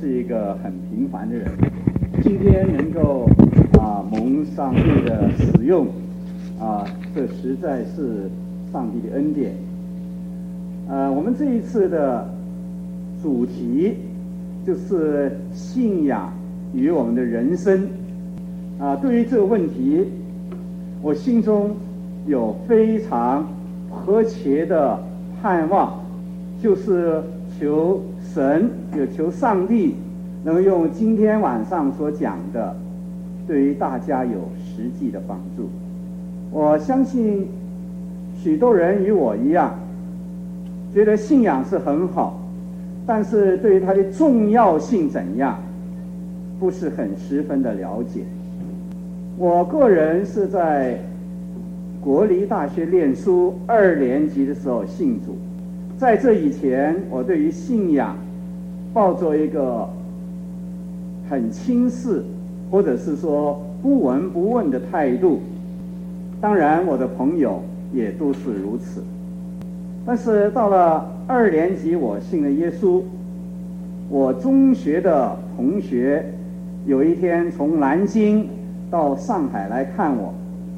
是一个很平凡的人，今天能够蒙上帝的使用这实在是上帝的恩典。我们这一次的主题就是信仰与我们的人生。对于这个问题，我心中有非常迫切的盼望，就是求神，也求上帝能用今天晚上所讲的，对于大家有实际的帮助。我相信许多人与我一样，觉得信仰是很好，但是对于它的重要性怎样，不是很十分的了解。我个人是在国立大学念书2年级的时候信主，在这以前，我对于信仰抱着一个很轻视，或者是说不闻不问的态度。当然，我的朋友也都是如此。但是到了2年级，我信了耶稣。我中学的同学有一天从南京到上海来看我，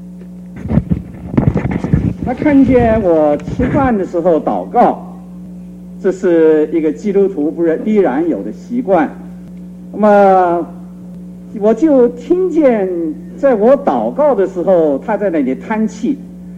他看见我吃饭的时候祷告，这是一个基督徒必然有的习惯。那么我就听见在我祷告的时候，他在那里叹气，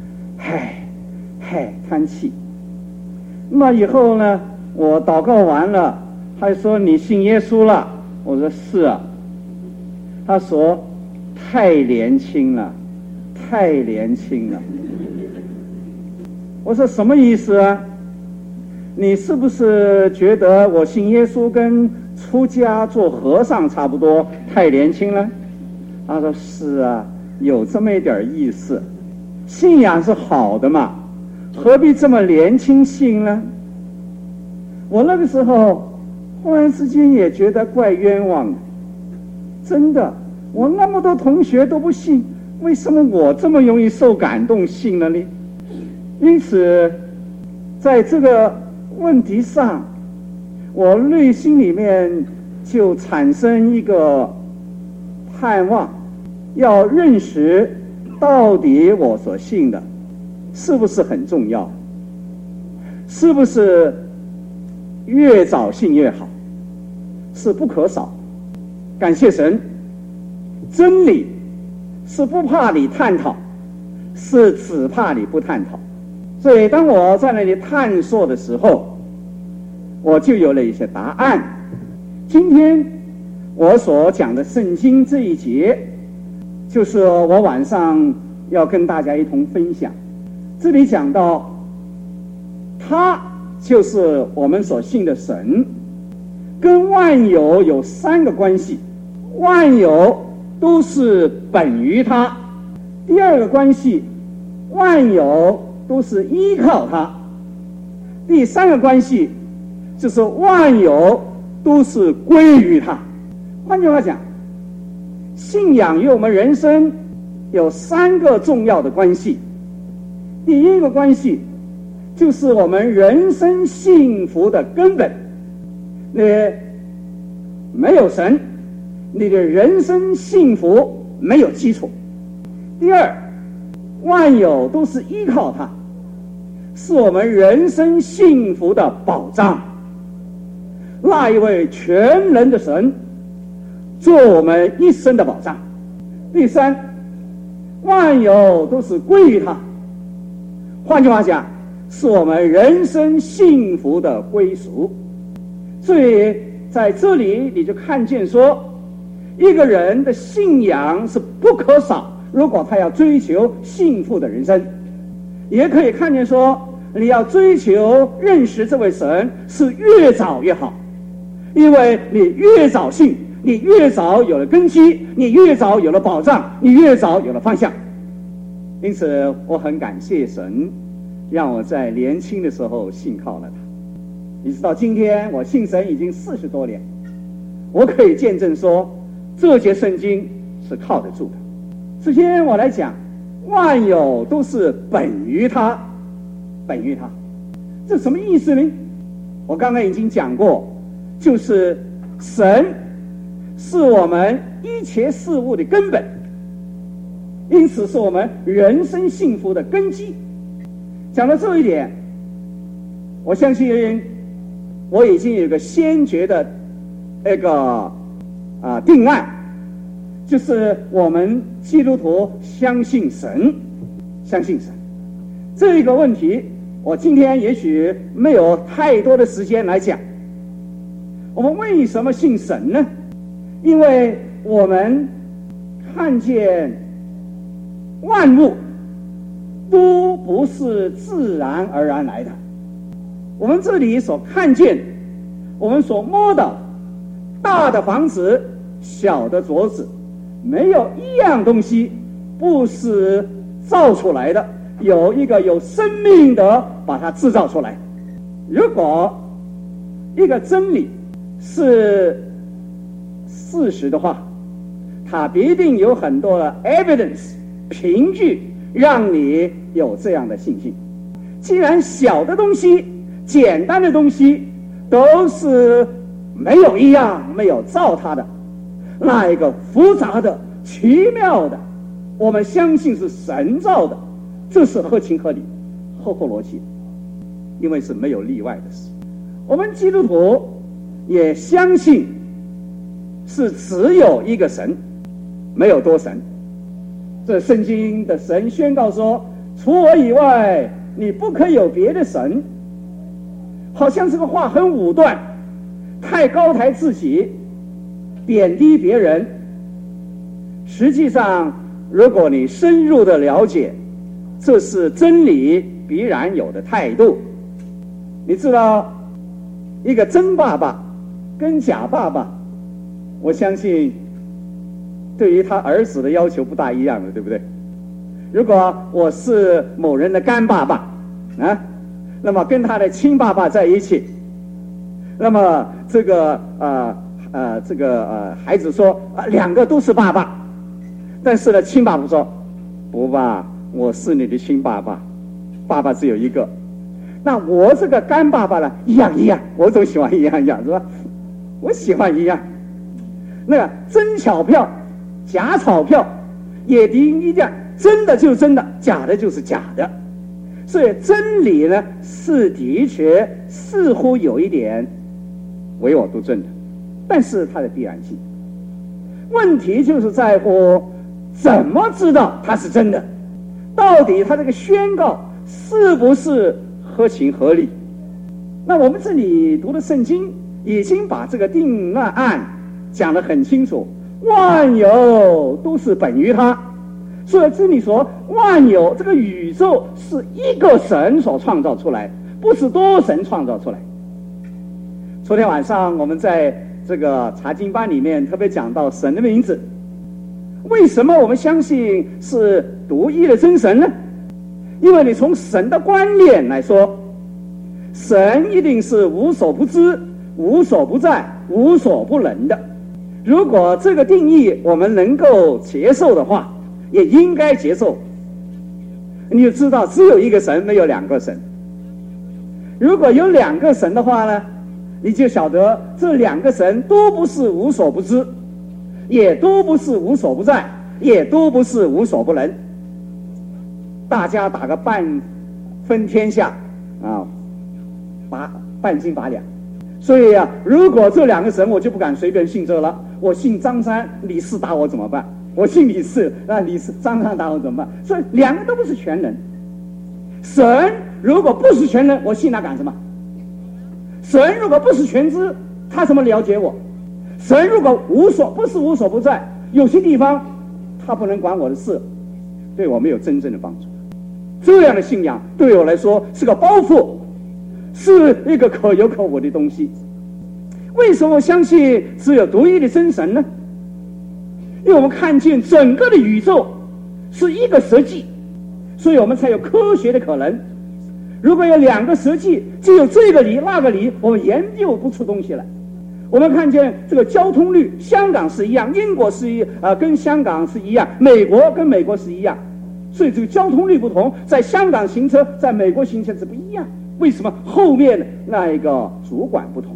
叹气。那么以后呢，我祷告完了，他说你信耶稣了？我说是啊。他说太年轻了，太年轻了。我说什么意思啊？你是不是觉得我信耶稣跟出家做和尚差不多，太年轻了？他说是啊，有这么一点意思。信仰是好的嘛，何必这么年轻信呢？我那个时候忽然之间也觉得怪冤枉的，真的，我那么多同学都不信，为什么我这么容易受感动信了呢？因此在这个问题上，我内心里面就产生一个盼望，要认识到底我所信的是不是很重要，是不是越早信越好，是不可少。感谢神，真理是不怕你探讨，是只怕你不探讨。所以当我在那里探索的时候，我就有了一些答案。今天我所讲的圣经这一节，就是我晚上要跟大家一同分享。这里讲到他就是我们所信的神，跟万有有3个关系。万有都是本于他。第2个关系，万有都是依靠他。第3个关系就是万有都是归于他。换句话讲，信仰与我们人生有3个重要的关系。第1个关系就是我们人生幸福的根本。你没有神，你的人生幸福没有基础。第2，万有都是依靠他，是我们人生幸福的保障。那一位全能的神做我们一生的保障。第3，万有都是归于他，换句话讲，是我们人生幸福的归属。所以在这里你就看见说，一个人的信仰是不可少，如果他要追求幸福的人生。也可以看见说，你要追求认识这位神是越早越好，因为你越早信，你越早有了根基，你越早有了保障，你越早有了方向。因此我很感谢神，让我在年轻的时候信靠了他。一直到今天，我信神已经40多年，我可以见证说，这节圣经是靠得住的。首先我来讲，万有都是本于他，本于他，这什么意思呢？我刚才已经讲过，就是神是我们一切事物的根本，因此是我们人生幸福的根基。讲到这一点，我相信我已经有一个先决的那个定案，就是我们基督徒相信神，相信神。这一个问题，我今天也许没有太多的时间来讲。我们为什么信神呢？因为我们看见万物都不是自然而然来的。我们这里所看见，我们所摸的，大的房子，小的桌子，没有一样东西不是造出来的，有一个有生命的把它制造出来。如果一个真理是事实的话，它必定有很多的 evidence 凭据让你有这样的信心。既然小的东西、简单的东西都是没有一样没有造它的，那一个复杂的、奇妙的，我们相信是神造的，这是合情合理、合乎逻辑，因为是没有例外的事。我们基督徒也相信是只有一个神，没有多神。这圣经的神宣告说，除我以外你不可以有别的神。好像这个话很武断，太高抬自己，贬低别人。实际上如果你深入的了解，这是真理必然有的态度。你知道一个真爸爸跟假爸爸，我相信对于他儿子的要求不大一样的，对不对？如果我是某人的干爸爸那么跟他的亲爸爸在一起，那么这个孩子说两个都是爸爸，但是呢亲爸爸说不吧，我是你的亲爸爸，爸爸只有一个。那我这个干爸爸呢，一样，我总喜欢一样是吧？我喜欢一样。那个真钞票、假钞票也一样，真的就是真的，假的就是假的。所以真理呢，是的确似乎有一点唯我独尊的，但是它的必然性。问题就是在乎怎么知道它是真的，到底它这个宣告是不是合情合理？那我们这里读的圣经已经把这个定案讲得很清楚，万有都是本于他。所以这里说万有，这个宇宙是一个神所创造出来，不是多神创造出来。昨天晚上我们在这个查经班里面特别讲到神的名字，为什么我们相信是独一的真神呢？因为你从神的观念来说，神一定是无所不知、无所不在、无所不能的。如果这个定义我们能够接受的话，也应该接受，你就知道只有一个神，没有两个神。如果有两个神的话呢，你就晓得这两个神都不是无所不知，也都不是无所不在，也都不是无所不能。大家打个半分天下半斤八两。所以如果这两个神我就不敢随便信这了。我信张三，李四打我怎么办？我信李四，那李四张三打我怎么办？所以两个都不是全能。神如果不是全能，我信他干什么？神如果不是全知，他怎么了解我？神如果不是无所不在，有些地方他不能管我的事，对我没有真正的帮助。这样的信仰对我来说是个包袱，是一个可有可无的东西。为什么我相信只有独一的真神呢？因为我们看见整个的宇宙是一个实际，所以我们才有科学的可能。如果有两个实际，就有这个理那个理，我们研究不出东西来。我们看见这个交通率，香港是一样，英国是跟香港是一样，美国跟美国是一样，所以这个交通率不同，在香港行车，在美国行车是不一样。为什么？后面的那一个主管不同。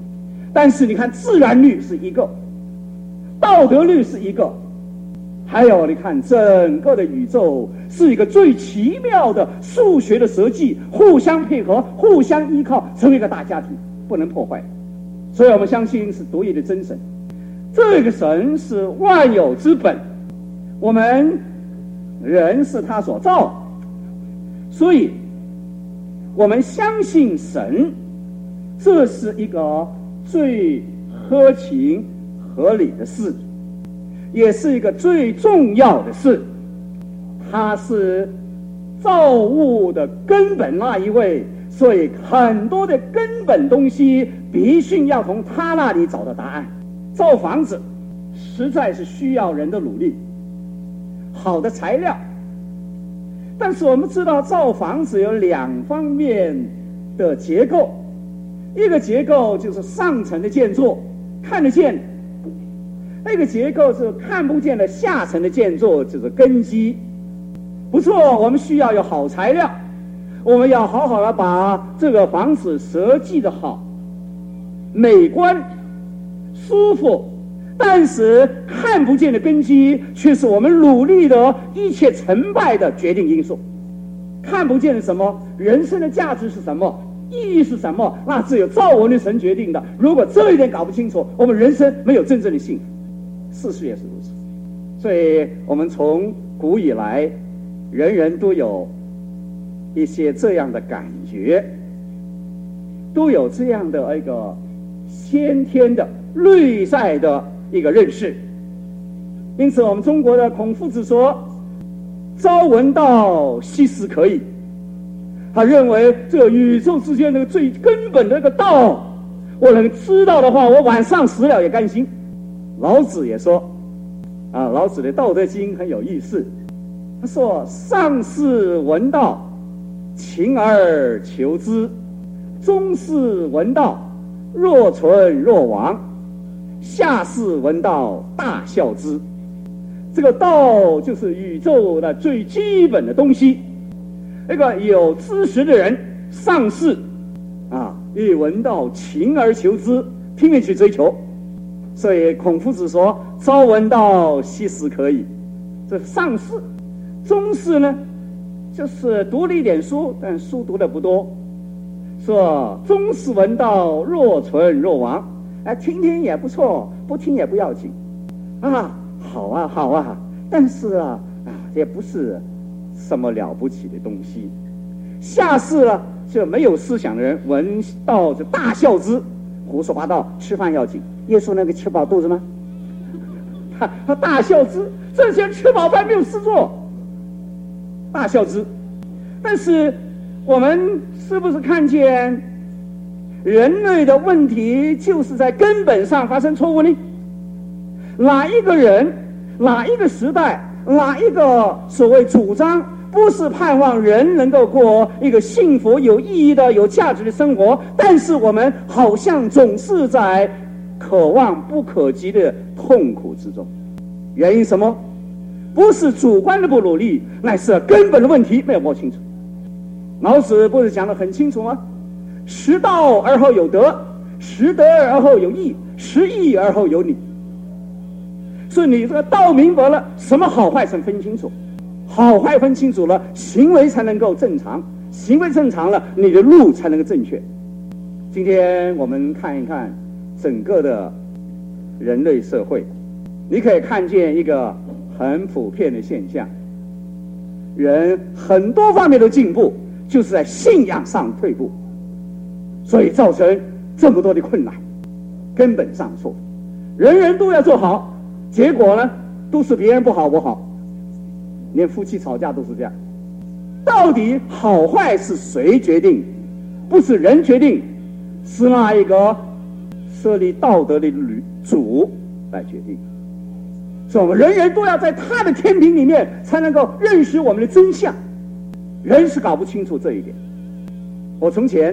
但是你看自然律是一个，道德律是一个，还有你看整个的宇宙是一个最奇妙的数学的设计，互相配合，互相依靠，成为一个大家庭，不能破坏。所以我们相信是独一的真神，这个神是万有之本，我们人是他所造，所以我们相信神，这是一个最合情合理的事，也是一个最重要的事。他是造物的根本那一位，所以很多的根本东西必须要从他那里找到答案。造房子实在是需要人的努力，好的材料，但是我们知道造房子有两方面的结构，一个结构就是上层的建筑看得见，那个结构是看不见的下层的建筑，就是根基。不错，我们需要有好材料，我们要好好的把这个房子设计的好，美观舒服，但是看不见的根基却是我们努力的一切成败的决定因素。看不见的什么，人生的价值是什么，意义是什么，那只有造我们的神决定的。如果这一点搞不清楚，我们人生没有真正的幸福。世事也是如此，所以我们从古以来人人都有一些这样的感觉，都有这样的一个先天的内在的一个认识。因此我们中国的孔夫子说，朝闻道，夕死可矣。他认为这个宇宙之间那个最根本的那个道，我能知道的话，我晚上死了也甘心。老子也说老子的《道德经》很有意思，他说：上士闻道，勤而求之；中士闻道，若存若亡；下士闻道，大笑之。这个道就是宇宙的最基本的东西。那个有知识的人，上士一闻道，勤而求之，拼命去追求。所以孔夫子说：朝闻道，夕死可矣。这上士。中士呢，就是读了一点书，但书读的不多，说中士闻道，若存若亡。听听也不错，不听也不要紧好啊，但是也不是什么了不起的东西。下士呢，就没有思想的人，闻道就大笑之，胡说八道，吃饭要紧。耶稣那个吃饱肚子吗？他大笑之，这些人吃饱饭没有事做，大笑之。但是我们是不是看见人类的问题就是在根本上发生错误呢？哪一个人，哪一个时代，哪一个所谓主张不是盼望人能够过一个幸福有意义的有价值的生活，但是我们好像总是在可望不可及的痛苦之中。原因什么？不是主观的不努力，乃是根本的问题没有摸清楚。老子不是讲得很清楚吗？识道而后有德，识德而后有义，识义而后有礼。所以你这个道明白了，什么好坏才分清楚，好坏分清楚了，行为才能够正常，行为正常了，你的路才能够正确。今天我们看一看整个的人类社会，你可以看见一个很普遍的现象，人很多方面都进步，就是在信仰上退步，所以造成这么多的困难，根本上错。人人都要做好，结果呢，都是别人不好我好，连夫妻吵架都是这样。到底好坏是谁决定？不是人决定，是那一个设立道德的主来决定。所以我们人人都要在他的天平里面才能够认识我们的真相，人是搞不清楚这一点。我从前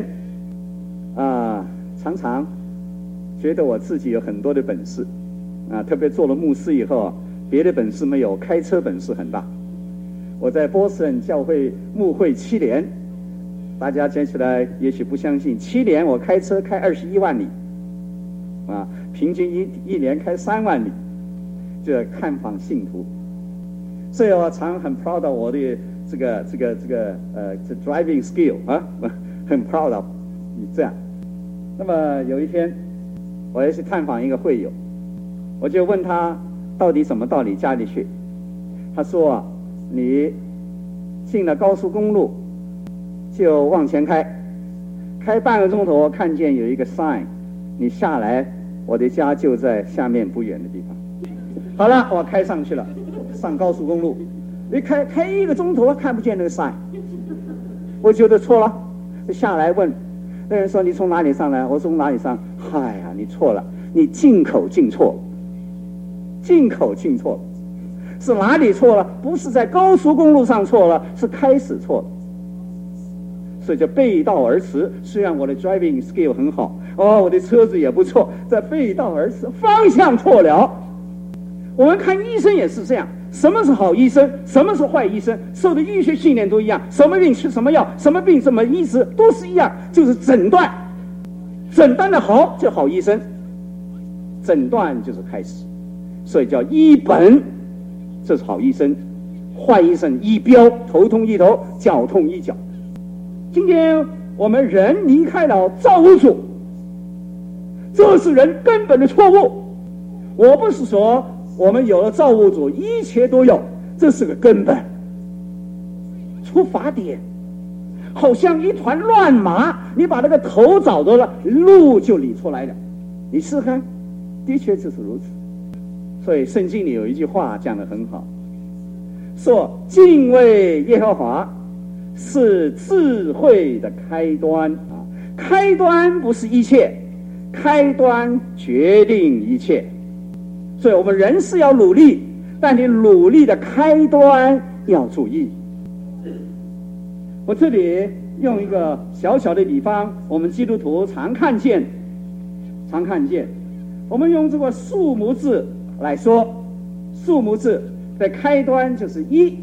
常常觉得我自己有很多的本事特别做了牧师以后别的本事没有，开车本事很大。我在波士顿教会牧会7年，大家讲起来也许不相信，7年我开车开21万里， 啊，平均一年开3万里，就看访信徒。所以我常很 proud of 我的这driving skill 啊，很 proud of 你这样。那么有一天，我也去探访一个会友，我就问他到底怎么到你家里去？他说啊，你进了高速公路，就往前开半个钟头，看见有一个 sign， 你下来，我的家就在下面不远的地方。好了，我开上去了，上高速公路，你开1个钟头看不见那个 sign， 我觉得错了，下来问那人说你从哪里上来？我从哪里上？嗨呀，你错了，你进口进错了，是哪里错了？不是在高速公路上错了，是开始错了。所以就背道而驰。虽然我的 driving skill 很好，我的车子也不错，在背道而驰，方向错了。我们看医生也是这样，什么是好医生，什么是坏医生，受的医学训练都一样，什么病吃什么药，什么病怎么医治都是一样，就是诊断的好就好医生，诊断就是开始，所以叫医本，这是好医生，坏医生医标，头痛医头，脚痛医脚。今天我们人离开了造物主，这是人根本的错误。我不是说我们有了造物主一切都有，这是个根本。出发点好像一团乱麻，你把那个头找到了，路就理出来了。你试试看，的确就是如此。所以圣经里有一句话讲得很好，说敬畏耶和华是智慧的开端啊！开端不是一切，开端决定一切。所以我们人是要努力，但你努力的开端要注意。我这里用一个小小的比方，我们基督徒常看见，我们用这个数目字来说，数目字的开端就是一，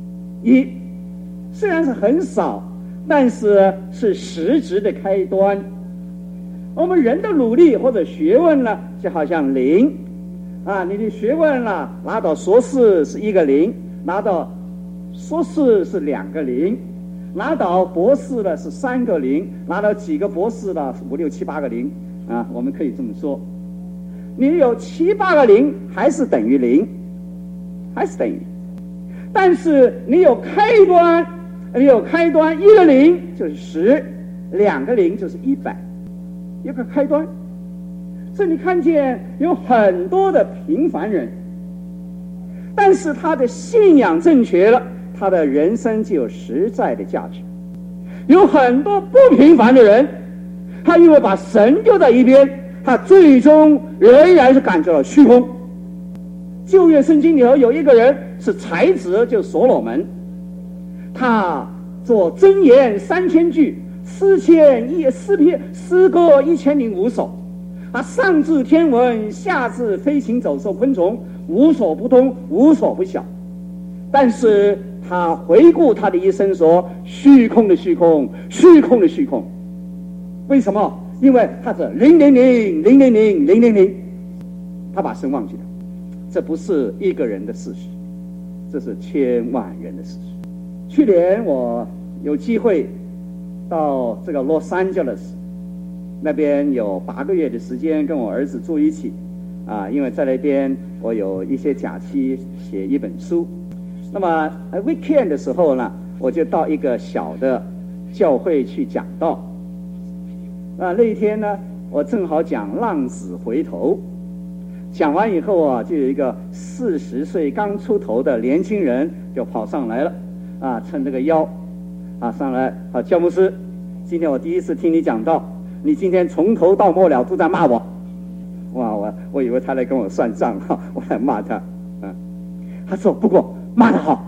虽然是很少，但是是实质的开端。我们人的努力或者学问呢，就好像零啊，你的学问呢，拿到硕士是1个0，拿到硕士是2个0，拿到博士呢是3个0，拿到几个博士呢5、6、7、8个0啊，我们可以这么说。你有7、8个0还是等于0，但是你有开端1个0就是10，2个0就是100，一个开端。所以你看见有很多的平凡人，但是他的信仰正确了，他的人生就有实在的价值。有很多不平凡的人，他因为把神丢在一边，他最终仍然是感觉到虚空。旧约圣经里头有一个人是才子，就是所罗门，他做箴言3000句，诗歌1005首，他上至天文，下至飞行走兽昆虫，无所不通，无所不晓。但是他回顾他的一生说，虚空的虚空，虚空的虚空。为什么？因为他是000，他把神忘记了。这不是一个人的事实，这是千万人的事实。去年我有机会到这个洛杉矶那边有8个月的时间，跟我儿子住一起啊，因为在那边我有一些假期写一本书。那么 weekend 的时候呢，我就到一个小的教会去讲道。那一天呢，我正好讲浪子回头。讲完以后啊，就有一个40岁刚出头的年轻人就跑上来了啊，撑这个腰啊上来啊，焦牧师，今天我第一次听你讲道，你今天从头到末了都在骂我。哇，我以为他来跟我算账哈，我来骂他啊。他说不过骂得好，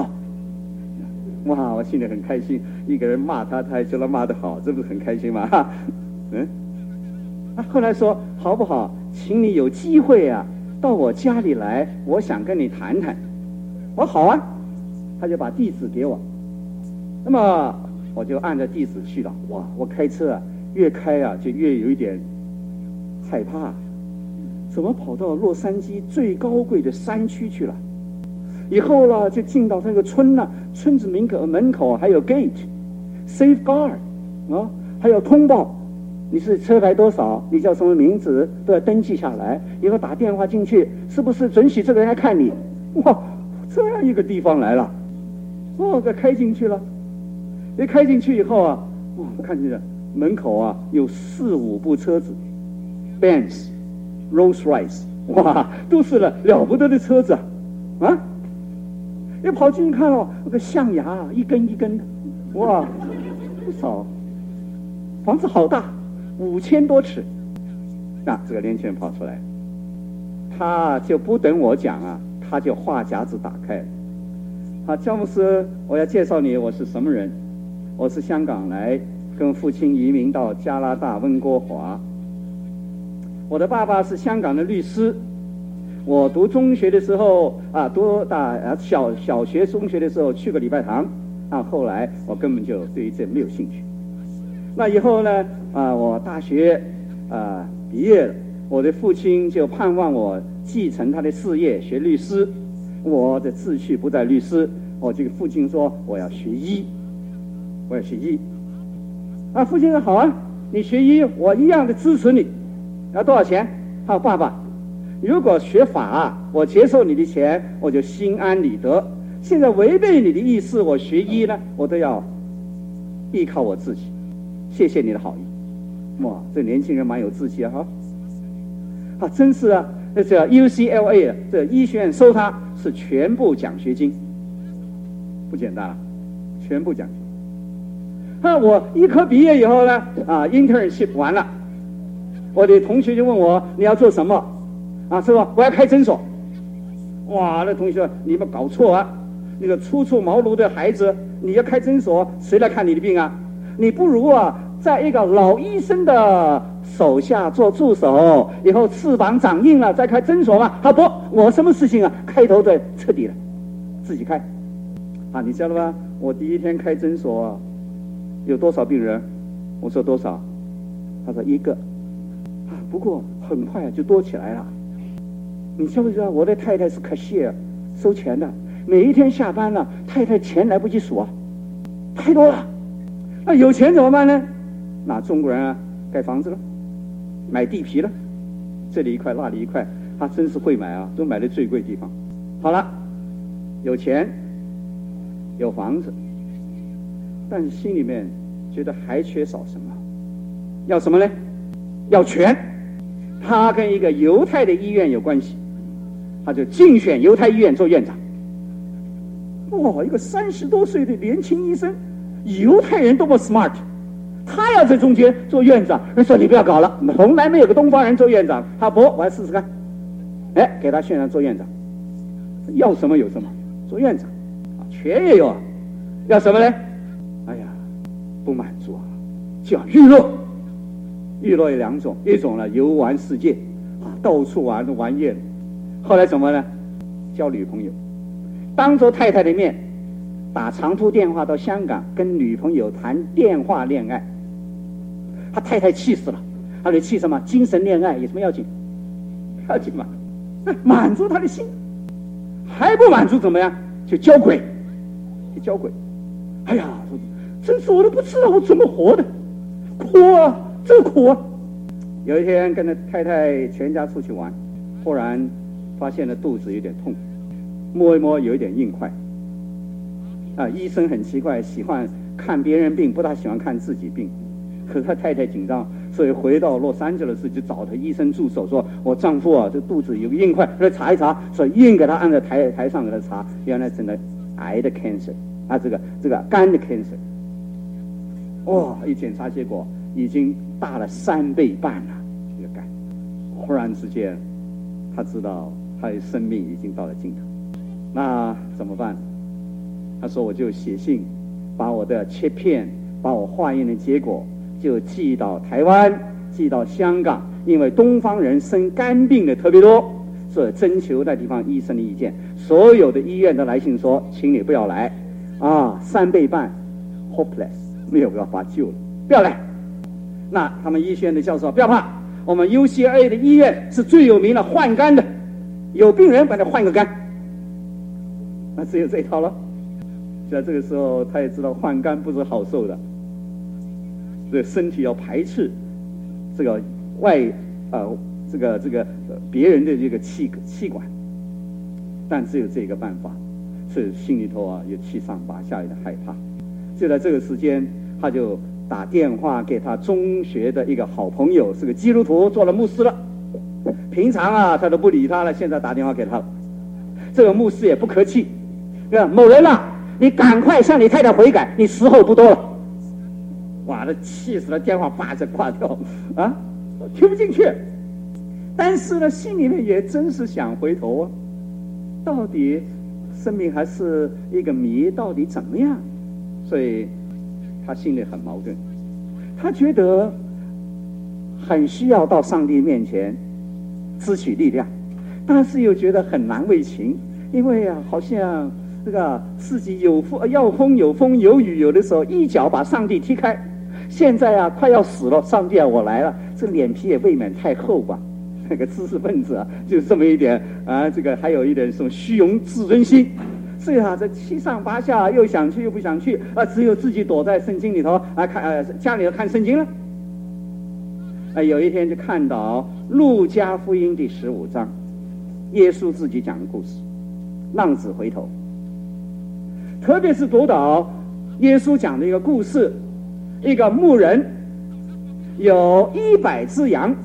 哇，我心里很开心，一个人骂他，他还觉得骂得好，这不是很开心吗？哈，他后来说好不好，请你有机会啊到我家里来，我想跟你谈谈。我说好啊，他就把地址给我，那么我就按照地址去了。哇，我开车啊，越开啊就越有一点害怕， 怎么跑到洛杉矶最高贵的山区去了？以后呢，就进到那个村呢，村子门口还有 gate、safeguard 啊，还有通报，你是车牌多少，你叫什么名字，都要登记下来。以后打电话进去，是不是准许这个人来看你？哇，这样一个地方来了，这开进去了。一开进去以后啊，看见了门口啊有4、5部车子 ，Benz、Rolls-Royce， 哇，都是了不得的车子啊！一跑进去看了，那个象牙一根一根的，哇，不少，房子好大，5000多尺。这个年轻人跑出来，他就不等我讲啊，他就话匣子打开了。焦牧师，我要介绍你，我是什么人？我是香港来，跟父亲移民到加拿大温哥华。我的爸爸是香港的律师。我读中学的时候小学、中学的时候去过礼拜堂，后来我根本就对于这没有兴趣。那以后呢，我大学毕业了，我的父亲就盼望我继承他的事业，学律师。我的志趣不在律师，我这个父亲说我要学医，父亲说好啊，你学医，我一样的支持你。要多少钱？他说爸爸，如果学法，我接受你的钱，我就心安理得。现在违背你的意思，我学医呢，我都要依靠我自己。谢谢你的好意。哇，这年轻人蛮有志气啊！真是啊，这 UCLA 这医学院收他是全部奖学金，不简单了，全部奖学金。我医科毕业以后呢，internship 完了，我的同学就问我你要做什么？是吧？我要开诊所。哇，那同学说你们搞错啊！那个初出茅庐的孩子，你要开诊所，谁来看你的病啊？你不如在一个老医生的手下做助手，以后翅膀长硬了再开诊所嘛。不，我什么事情开头的彻底了，自己开。你知道吗？我第一天开诊所有多少病人？我说多少？他说1个。不过很快就多起来了。你知不知道我的太太是cashier，收钱的，每一天下班了，太太钱来不及数太多了。那有钱怎么办呢？那中国人盖房子了，买地皮了，这里一块那里一块，他真是会买都买的最贵地方。好了，有钱有房子，但是心里面觉得还缺少什么？要什么呢？要权。他跟一个犹太的医院有关系，他就竞选犹太医院做院长。一个30多岁的年轻医生，犹太人多么 smart， 他要在中间做院长。人说你不要搞了，从来没有个东方人做院长。他不，我要试试看。给他选上做院长，要什么有什么，做院长权也有要什么呢？不满足就要娱乐。娱乐有2种，一种呢游玩世界到处玩夜了。后来怎么呢？交女朋友，当着太太的面打长途电话到香港跟女朋友谈电话恋爱。他太太气死了，他就气什么？精神恋爱有什么要紧？要紧嘛，满足他的心。还不满足怎么样？就交鬼，真是我都不知道我怎么活的，苦这苦有一天跟着太太全家出去玩，忽然发现了肚子有点痛，摸一摸有一点硬块。医生很奇怪，喜欢看别人病，不大喜欢看自己病。可是他太太紧张，所以回到洛杉矶的时候就找他医生助手说：“我丈夫这肚子有个硬块，来查一查。”所以硬给他按在台上给他查，原来真的癌的 cancer 这个肝的 cancer。一检查结果已经大了3倍半了，这个肝。忽然之间，他知道他的生命已经到了尽头，那怎么办？他说：“我就写信，把我的切片，把我化验的结果就寄到台湾，寄到香港，因为东方人生肝病的特别多，所以征求那地方医生的意见。所有的医院都来信说，请你不要来，3倍半 ，hopeless， 没有办法救了，不要来。”那他们医学院的教授不要怕， 我们 UCLA 的医院是最有名的换肝的，有病人把他换个肝，那只有这一套了。在这个时候，他也知道换肝不是好受的，这个身体要排斥这个别人的这个气管，但只有这个办法，所以心里头有七上八下，有点害怕。就在这个时间，他就打电话给他中学的一个好朋友，是个基督徒，做了牧师了。平常他都不理他了，现在打电话给他了。这个牧师也不客气，某人你赶快向你太太悔改，你时候不多了。哇，他气死了，电话叭就挂掉听不进去。但是呢，心里面也真是想回头到底生命还是一个谜，到底怎么样？所以他心里很矛盾，他觉得很需要到上帝面前支取力量，但是又觉得很难为情，因为好像这个自己要风有风有雨，有的时候一脚把上帝踢开。现在快要死了，上帝我来了，这脸皮也未免太厚吧。那个知识分子就是这么一点这个还有一点什么虚荣自尊心，所以这七上八下，又想去又不想去只有自己躲在圣经里头看家里头看圣经了。有一天就看到路加福音第15章，耶稣自己讲的故事，浪子回头。特别是读到耶稣讲的一个故事，一个牧人有100只羊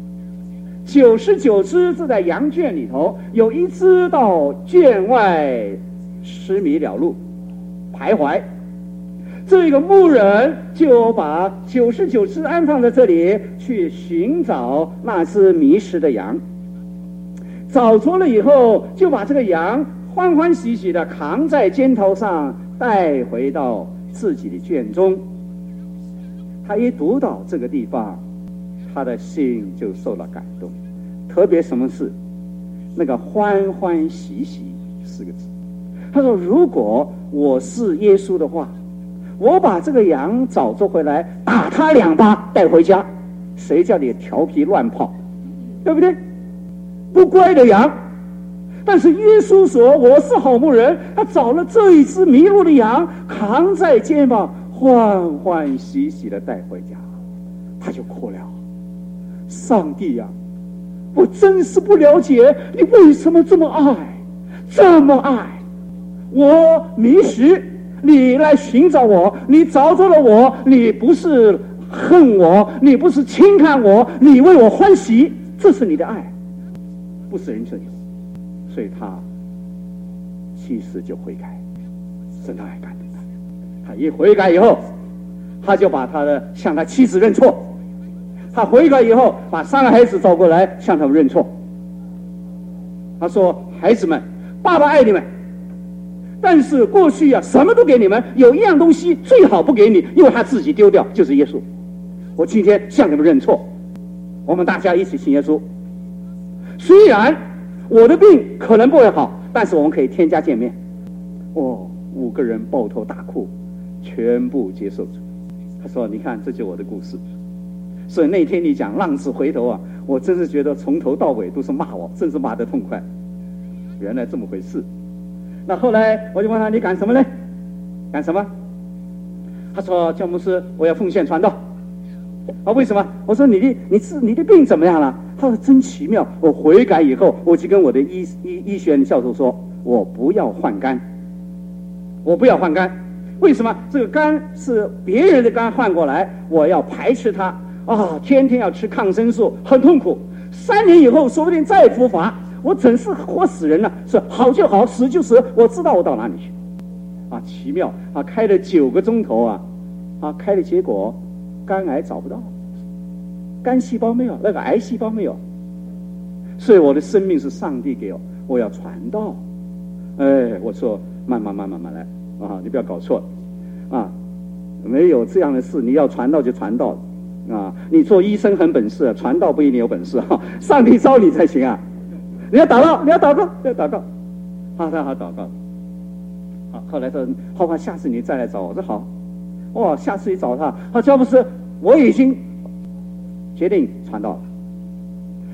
，99只住在羊圈里头，有1只到圈外10米了路徘徊。这个牧人就把99只安放在这里，去寻找那只迷失的羊。找着了以后，就把这个羊欢欢喜喜的扛在肩头上，带回到自己的圈中。他一读到这个地方，他的心就受了感动。特别什么事？那个欢欢喜喜4个字。他说，如果我是耶稣的话，我把这个羊找着回来，打他2巴带回家，谁叫你调皮乱跑，对不对？不乖的羊。但是耶稣说我是好牧人，他找了这一只迷路的羊，扛在肩膀，欢欢喜喜的带回家。他就哭了，上帝我真是不了解你为什么这么爱，这么爱我迷失，你来寻找我，你找着了我，你不是恨我，你不是轻看我，你为我欢喜，这是你的爱，不是人生有。所以他其实就悔改，真的爱感动他。他一悔改以后，他就把向他妻子认错。他悔改以后，把3个孩子找过来向他们认错。他说：孩子们，爸爸爱你们，但是过去什么都给你们，有一样东西最好不给你，因为他自己丢掉，就是耶稣。我今天向你们认错，我们大家一起信耶稣。虽然我的病可能不会好，但是我们可以天家见面。5个人抱头大哭，全部接受主。他说：你看，这就是我的故事。所以那天你讲浪子回头我真是觉得从头到尾都是骂我，真是骂得痛快。原来这么回事。那后来我就问他：你干什么呢？干什么？他说：教牧师，我要奉献传道。为什么？我说：你的病怎么样了？他说：真奇妙，我悔改以后，我就跟我的医学院教授说，我不要换肝，我不要换肝。为什么？这个肝是别人的肝换过来，我要排斥它天天要吃抗生素，很痛苦。3年以后，说不定再复发，我真是活死人了。是好就好，死就死，我知道我到哪里去。奇妙开了9个钟头开的结果，肝癌找不到，肝细胞没有，那个癌细胞没有。所以我的生命是上帝给我要传道。我说慢慢来你不要搞错没有这样的事，你要传道就传道你做医生很本事，传道不一定有本事上帝招你才行你要祷告，要祷告。好，祷告。后来说好吧，下次你再来找我。我说好。下次一找他，教牧师，我已经决定传道了。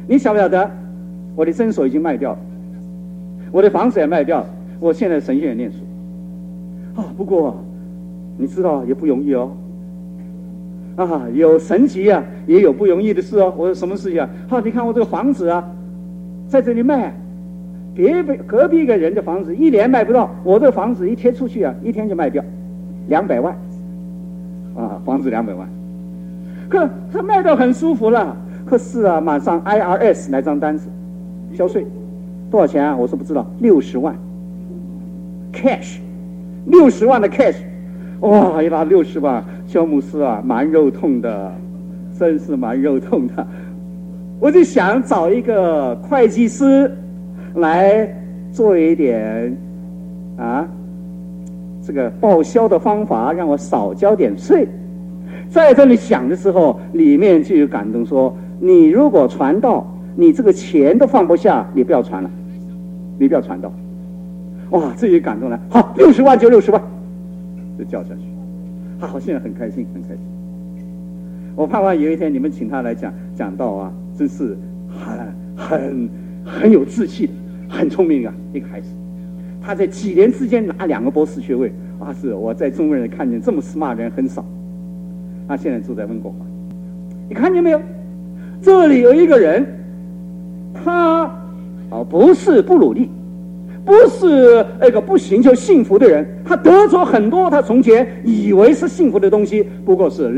你晓不晓得？我的诊所已经卖掉了，我的房子也卖掉了，我现在神学院念书。不过你知道也不容易哦。有神级啊，也有不容易的事哦。我说什么事情啊？你看我这个房子啊，在这里卖，隔壁一个人的房子一年卖不到，我这个房子一贴出去啊，一天就卖掉200万。房子200万，可他卖到很舒服了。可是啊，马上 IRS 来张单子，交税，多少钱啊？我说不知道，60万 ，cash，60万的 cash， 哇，一拿60万，肖牧师啊，蛮肉痛的，真是蛮肉痛的。我就想找一个会计师来做一点这个报销的方法，让我少交点税。在这里想的时候，里面就有感动说，你如果传道，你这个钱都放不下，你不要传了，你不要传道。哇，这就感动了。好，60万就60万，就交下去。好，现在很开心，很开心。我盼望有一天你们请他来讲道啊，真是很有志气的，很聪明啊，一个孩子。他在几年之间拿2个博士学位，是我在中国人看见这么 smart 的人很少。他现在住在温哥华，你看见没有？这里有一个人，他不是不努力，不是那个不寻求幸福的人，他得着很多他从前以为是幸福的东西，不过是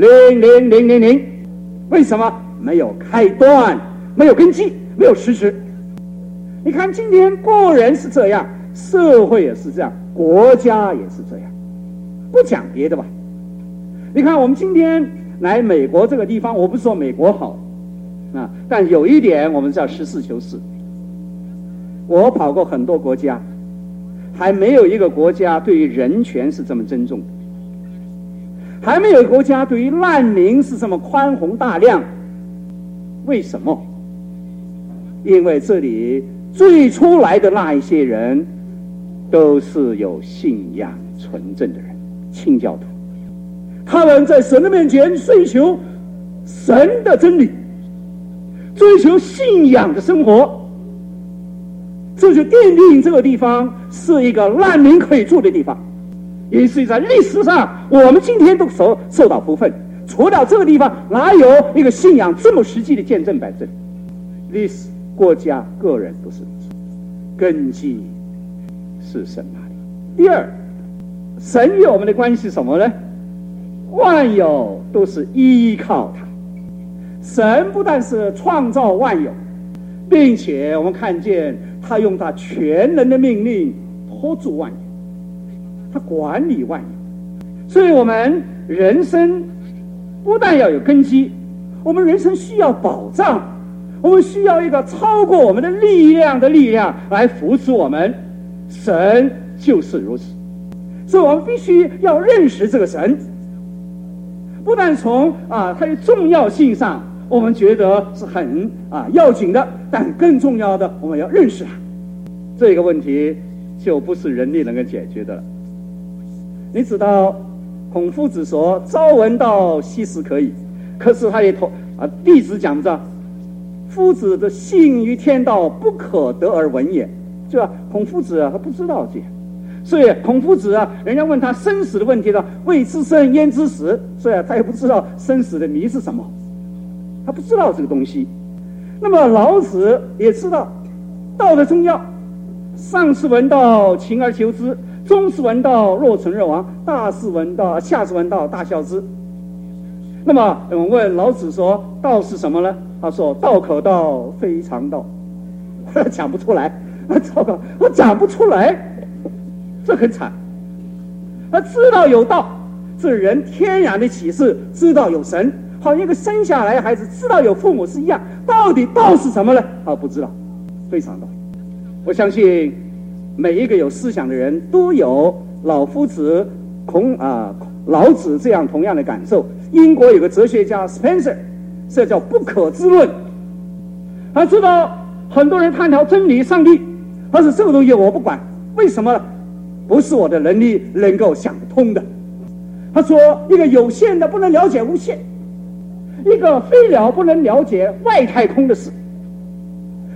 00000，为什么？没有开端，没有根基，没有实质。你看今天个人是这样，社会也是这样，国家也是这样，不讲别的吧。你看我们今天来美国这个地方，我不是说美国好但有一点我们叫实事求是。我跑过很多国家，还没有一个国家对于人权是这么尊重的，还没有国家对于难民是这么宽宏大量。为什么？因为这里最初来的那一些人都是有信仰纯正的人，清教徒，他们在神的面前追求神的真理，追求信仰的生活，这就奠定这个地方是一个难民可以住的地方，也是在历史上我们今天都受到福分。除了这个地方，哪有一个信仰这么实际的见证摆这里？历史、国家、个人都是根基是神那里。第二，神与我们的关系是什么呢？万有都是依靠他。神不但是创造万有，并且我们看见他用他全能的命令托住万有，他管理万有。所以我们人生不但要有根基，我们人生需要保障，我们需要一个超过我们的力量来扶持我们。神就是如此，所以我们必须要认识这个神。不但从它的重要性上我们觉得是很要紧的，但更重要的我们要认识它。这个问题就不是人力能够解决的了。你知道孔夫子说朝闻道夕死可以，可是他也弟子讲着夫子的信于天道，不可得而闻也，就孔夫子他不知道这样。所以孔夫子人家问他生死的问题未知生焉知死，所以他也不知道生死的谜是什么，他不知道这个东西。那么老子也知道道的重要，上士闻道，勤而求之；中士闻道，若存若亡；下士闻道，大孝之。那么我们问老子说道是什么呢？他说道可道，非常道。讲不出来，糟糕，我讲不出来，这很惨。他知道有道，是人天然的启示，知道有神，好像一个生下来的孩子知道有父母是一样。到底道是什么呢？不知道，非常道。我相信每一个有思想的人都有老夫子、老子这样同样的感受。英国有个哲学家 Spencer， 这叫不可知论。他知道很多人探讨真理、上帝，他说这个东西我不管，为什么？不是我的能力能够想得通的。他说一个有限的不能了解无限，一个飞鸟不能了解外太空的事，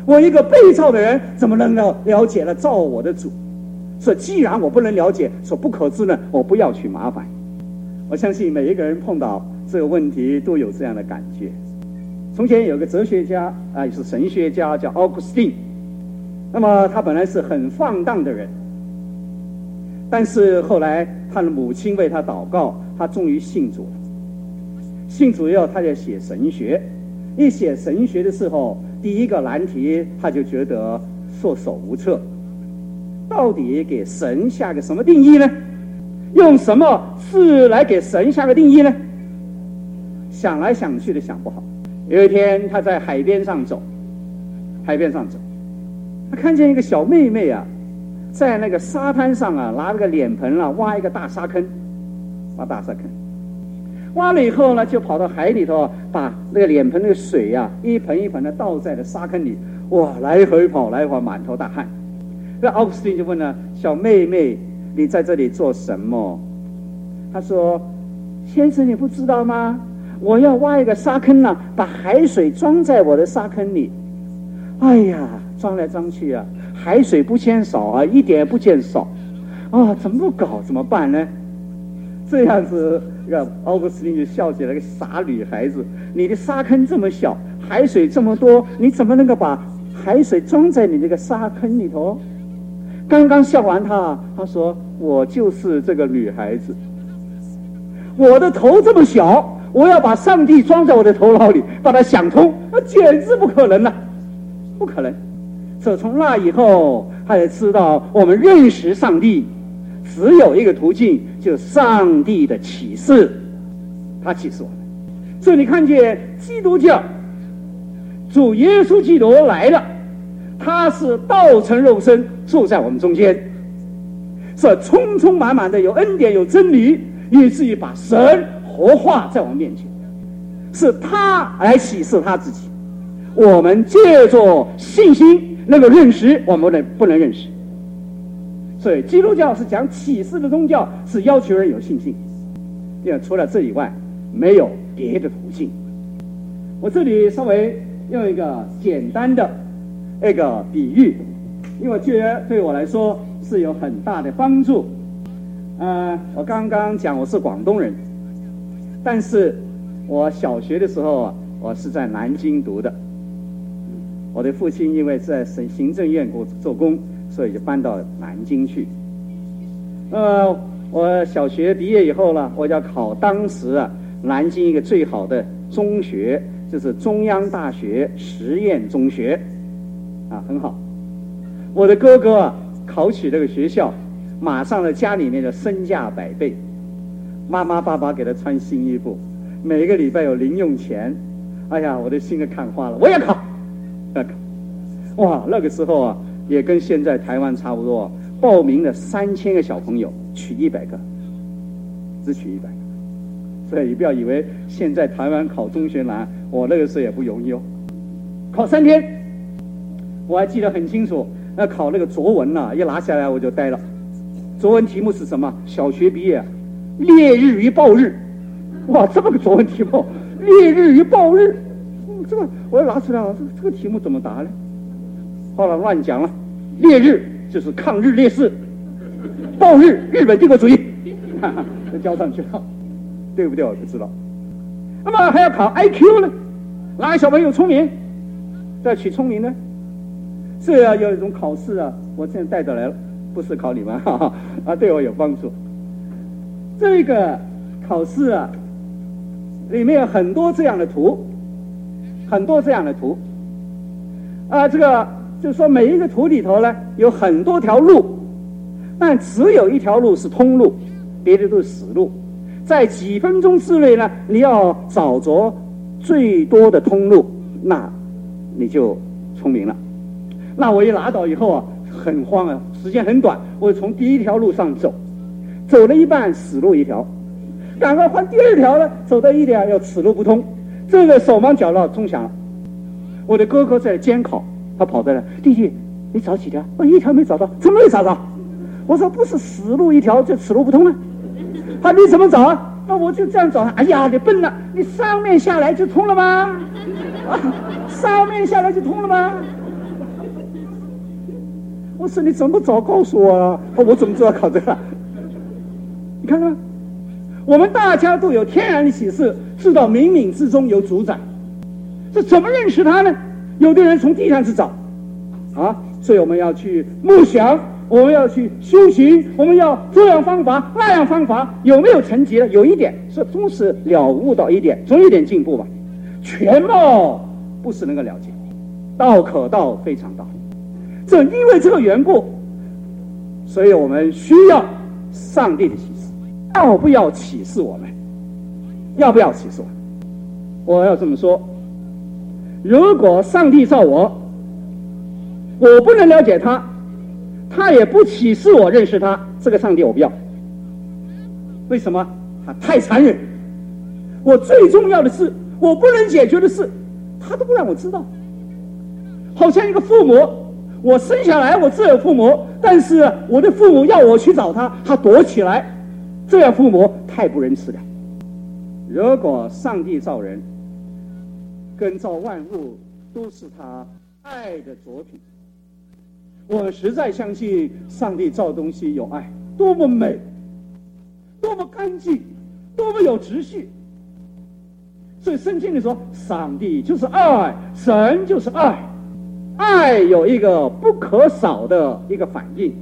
我一个被造的人，怎么能了解了造我的主？所以既然我不能了解，所不可知呢，我不要去麻烦。我相信每一个人碰到这个问题都有这样的感觉。从前有个哲学家也是神学家，叫奥古斯丁。那么他本来是很放荡的人，但是后来他的母亲为他祷告，他终于信主了。信主以后，他就写神学。一写神学的时候，第一个难题他就觉得束手无策。到底给神下个什么定义呢？用什么字来给神下个定义呢？想来想去的想不好。有一天他在海边上走，他看见一个小妹妹在那个沙滩上拿了个脸盆挖一个大沙坑，挖了以后呢，就跑到海里头，把那个脸盆那个水一盆一盆的倒在了沙坑里，哇，来回跑，满头大汗。那奥古斯丁就问了小妹妹，你在这里做什么？他说，先生你不知道吗？我要挖一个沙坑把海水装在我的沙坑里。哎呀，装来装去海水不见少一点也不见少怎么搞？怎么办呢？这样子，奥古斯丁就笑起来，个傻女孩子，你的沙坑这么小，海水这么多，你怎么能够把海水装在你这个沙坑里头？刚刚笑完他说，我就是这个女孩子，我的头这么小，我要把上帝装在我的头脑里，把它想通，那简直不可能不可能。所以从那以后，他也知道我们认识上帝只有一个途径，就是上帝的启示，他启示我们。所以你看见基督教，主耶稣基督来了，他是道成肉身住在我们中间，是充充满满的有恩典有真理，以至于把神活化在我们面前，是他来启示他自己。我们借着信心能够认识，我们不能认识。所以基督教是讲启示的宗教，是要求人有信心，因为除了这以外没有别的途径。我这里稍微用一个简单的一个比喻，因为我觉得对我来说是有很大的帮助。我刚刚讲我是广东人，但是我小学的时候我是在南京读的。我的父亲因为在行政院做工，所以就搬到南京去。我小学毕业以后呢，我就要考当时南京一个最好的中学，就是中央大学实验中学，很好。我的哥哥考取这个学校，马上家里面的身价100倍，妈妈爸爸给他穿新衣服，每个礼拜有零用钱。哎呀，我的心都看花了，我要考。哇，那个时候也跟现在台湾差不多，报名了3000个小朋友，取100个，只取100个。所以你不要以为现在台湾考中学难，我那个时候也不容易考3天，我还记得很清楚。考那个作文一拿下来我就呆了。作文题目是什么？小学毕业，烈日与暴日。哇，这么个作文题目，烈日与暴日，这个我要拿出来这个题目怎么答呢？后来乱讲了，烈日就是抗日烈士，暴日日本帝国主义，就交上去了，对不对？我不知道。那么还要考 IQ 呢，哪个小朋友聪明，再取聪明呢？这有一种考试我现在带着来了，不是考你们对我有帮助。这个考试里面有很多这样的图，这个就是说每一个图里头呢有很多条路，但只有一条路是通路，别的都是死路。在几分钟之内呢，你要找着最多的通路，那你就聪明了。那我一拿到以后很慌时间很短，我从第一条路上走了一半，死路一条，赶快换第二条了，走到一点要此路不通，这个手忙脚乱，钟响了。我的哥哥在监考，他跑来了，弟弟你找几条？我一条没找到。怎么没找到？我说不是死路一条就此路不通他你怎么找那我就这样找。哎呀，你笨了，你上面下来就通了吗？上面下来就通了吗？ 不是，你怎么早告诉我啊？我怎么知道考这个？你看看，我们大家都有天然的启示，知道冥冥之中有主宰。这怎么认识他呢？有的人从地上去找，啊，所以我们要去默想，我们要去修行，我们要这样方法那样方法，有没有成绩了？有一点是总是了悟到一点，总有点进步吧。全貌不是能够了解，道可道非常道。正因为这个缘故，所以我们需要上帝的启示。要不要启示我们？要不要启示我们？我要这么说，如果上帝造我，我不能了解他，他也不启示我认识他，这个上帝我不要。为什么？他太残忍。我最重要的事，我不能解决的事，他都不让我知道。好像一个父母，我生下来我自有父母，但是我的父母要我去找他，他躲起来，这样父母太不仁慈了。如果上帝造人跟造万物都是他爱的作品，我实在相信上帝造东西有爱，多么美，多么干净，多么有秩序。所以圣经里说，上帝就是爱，神就是爱。爱有一个不可少的一个反应，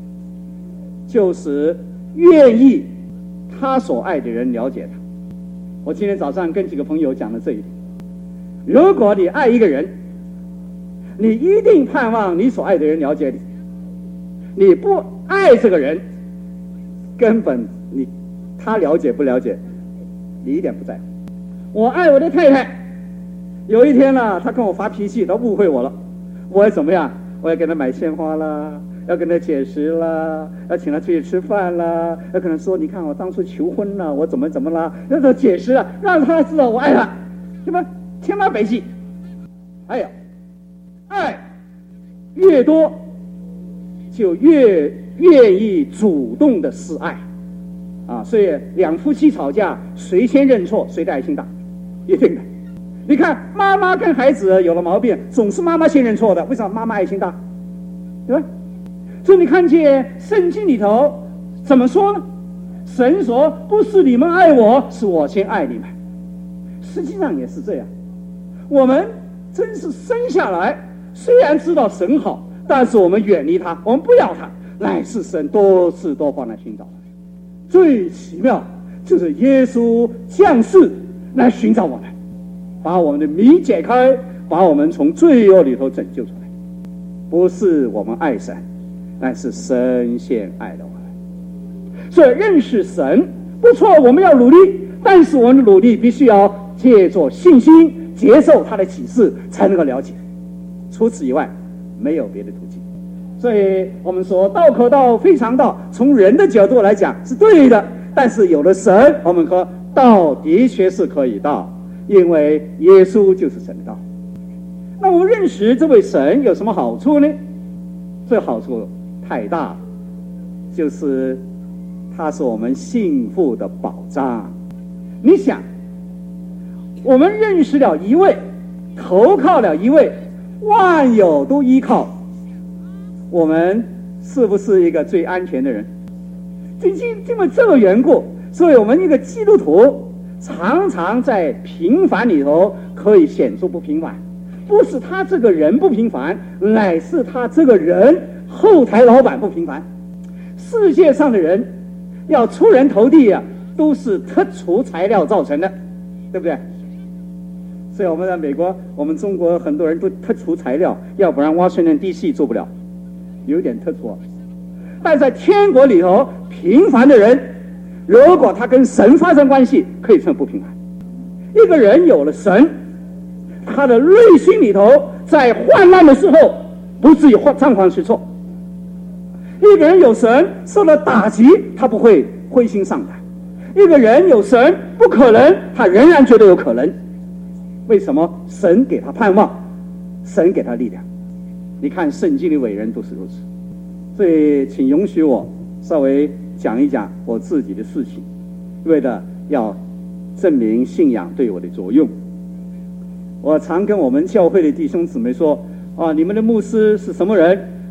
就是愿意他所爱的人了解他。我今天早上跟几个朋友讲了这一点。如果你爱一个人，你一定盼望你所爱的人了解你。你不爱这个人，根本他了解不了解你一点不在乎。我爱我的太太，有一天呢，她跟我发脾气，她误会我了，我要怎么样？我要给她买鲜花啦，要跟她解释啦，要请她出去吃饭啦，要跟她说，你看我当初求婚了，我怎么啦，让她解释了，让她知道我爱她，对吧？千方百计。哎呀，爱越多，就越愿意主动的示爱啊！所以两夫妻吵架，谁先认错，谁的爱心大，一定的。你看妈妈跟孩子有了毛病，总是妈妈先认错的，为什么？妈妈爱心大，对吧？所以你看见圣经里头怎么说呢？神说，不是你们爱我，是我先爱你们。实际上也是这样。我们真是生下来虽然知道神好，但是我们远离他，我们不要他，乃是神多次多方来寻找。最奇妙就是耶稣降世来寻找我们，把我们的谜解开，把我们从罪恶里头拯救出来。不是我们爱神，乃是神先爱了我们。所以认识神不错，我们要努力，但是我们的努力必须要借着信心接受他的启示，才能够了解。除此以外，没有别的途径。所以我们说道可道非常道，从人的角度来讲是对的，但是有了神，我们说道的确是可以道，因为耶稣就是神的道。那我们认识这位神有什么好处呢？这好处太大了，就是他是我们幸福的保障。你想，我们认识了一位，投靠了一位，万有都依靠，我们是不是一个最安全的人？因为这个缘故，所以我们一个基督徒常常在平凡里头可以显出不平凡。不是他这个人不平凡，乃是他这个人后台老板不平凡。世界上的人要出人头地啊，都是特殊材料造成的，对不对？所以我们在美国，我们中国很多人都特殊材料，要不然 Washington DC 做不了，有点特殊。但在天国里头，平凡的人，如果他跟神发生关系，可以称不平凡。一个人有了神，他的内心里头在患难的时候不至于张狂失措。一个人有神，受了打击，他不会灰心丧胆。一个人有神，不可能，他仍然觉得有可能。为什么？神给他盼望，神给他力量。你看圣经的伟人都是如此。所以请允许我稍微讲一讲我自己的事情，为了要证明信仰对我的作用。我常跟我们教会的弟兄姊妹说啊，你们的牧师是什么人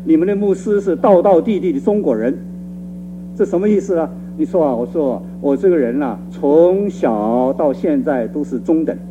你们的牧师是道道地地的中国人，这什么意思啊？你说啊，我说我这个人啊，从小到现在都是中等，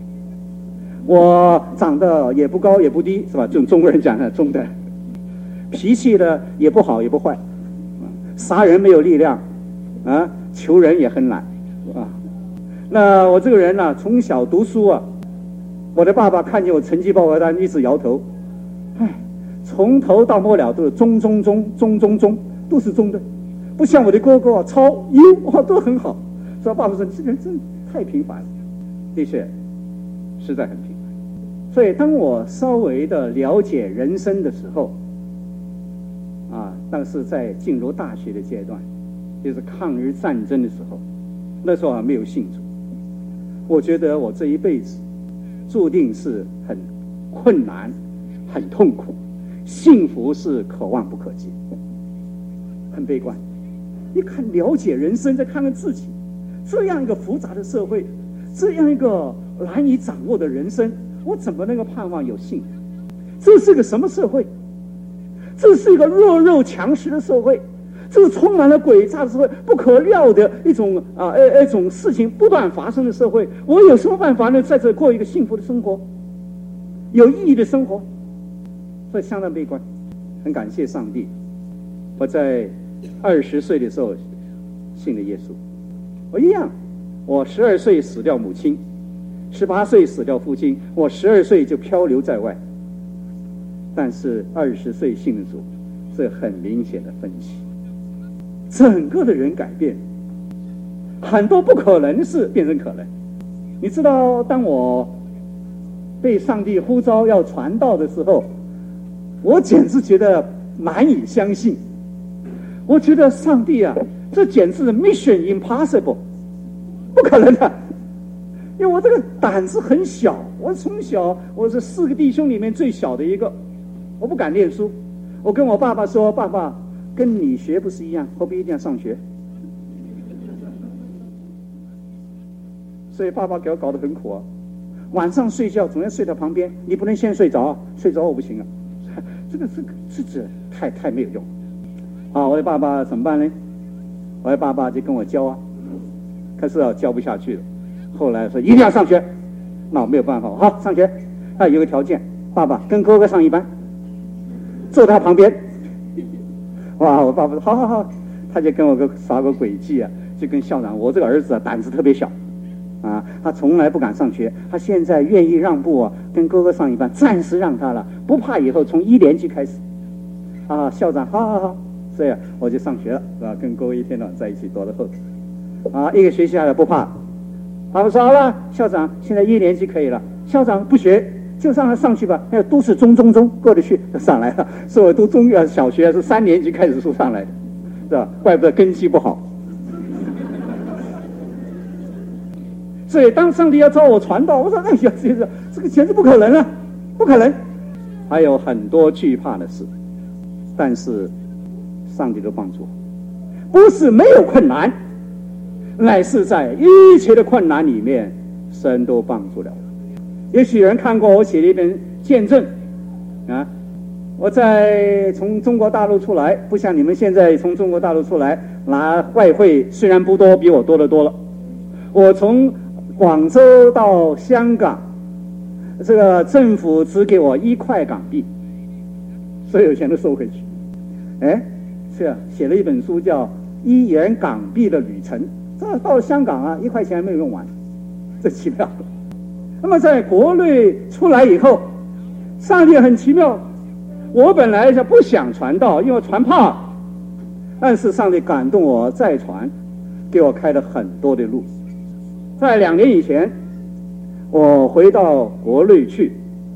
我长得也不高也不低，是吧？这种中国人讲的中等，脾气呢也不好也不坏，杀人没有力量，啊，求人也很懒，啊。那我这个人呢，从小读书啊，我的爸爸看见我成绩报告单一直摇头，唉，从头到末了都是中，都是中的，不像我的哥哥啊，超优哇都很好。所以爸爸说：“你这个人真的太平凡了。”的确，实在很平凡。所以当我稍微的了解人生的时候，啊，但是在进入大学的阶段，就是抗日战争的时候，那时候还没有信主。我觉得我这一辈子注定是很困难、很痛苦，幸福是可望不可及，很悲观。你看，了解人生，再看看自己，这样一个复杂的社会，这样一个难以掌握的人生，我怎么能够盼望有幸福？这是个什么社会？这是一个弱肉强食的社会，这是充满了诡诈的社会，不可料的一种一种事情不断发生的社会。我有什么办法呢？在这过一个幸福的生活，有意义的生活？所以相当悲观。很感谢上帝，我在20岁的时候信了耶稣。我一样，我12岁死掉母亲，18岁死掉父亲，我12岁就漂流在外。但是20岁信了主，这很明显的分歧，整个的人改变，很多不可能的事变成可能。你知道，当我被上帝呼召要传道的时候，我简直觉得难以相信。我觉得上帝啊，这简直是 mission impossible， 不可能的。因为我这个胆子很小，我从小我是4个弟兄里面最小的一个，我不敢念书。我跟我爸爸说：“爸爸，跟你学不是一样，何必一定要上学？”所以爸爸给我搞得很苦啊。晚上睡觉总要睡到旁边，你不能先睡着，睡着我不行啊。这太没有用。啊，我的爸爸怎么办呢？我的爸爸就跟我教啊，可是教不下去了。后来说一定要上学，那我没有办法，好上学。有个条件，爸爸跟哥哥上一班，坐他旁边。哇，我爸爸说好，他就跟我耍个诡计啊，就跟校长，我这个儿子啊胆子特别小，啊，他从来不敢上学，他现在愿意让步啊，跟哥哥上一班，暂时让他了，不怕以后从1年级开始。啊，校长，好，这样我就上学了，是吧？跟哥哥一天到晚在一起，躲在后头。啊，1个学期下来不怕。我说好了，校长，现在1年级可以了。校长不学，就让他上去吧。都是中过得去，就上来了。所以我读小学是3年级开始书上来的，是吧？怪不得根基不好。所以当上帝要召我传道，我说哎呀，这个简直不可能啊，不可能。还有很多惧怕的事，但是上帝都帮助我，不是没有困难，乃是在一切的困难里面，神都帮助了我。也许有人看过我写的一本见证啊，我从中国大陆出来，不像你们现在从中国大陆出来拿外汇，虽然不多，比我多得多了。我从广州到香港，这个政府只给我1块港币，所有钱都收回去。写了一本书叫《1元港币的旅程》，这到了香港啊，1块钱还没有用完，这奇妙。那么在国内出来以后，上帝很奇妙。我本来是不想传道，因为我传怕，但是上帝感动我再传，给我开了很多的路。在2年以前，我回到国内去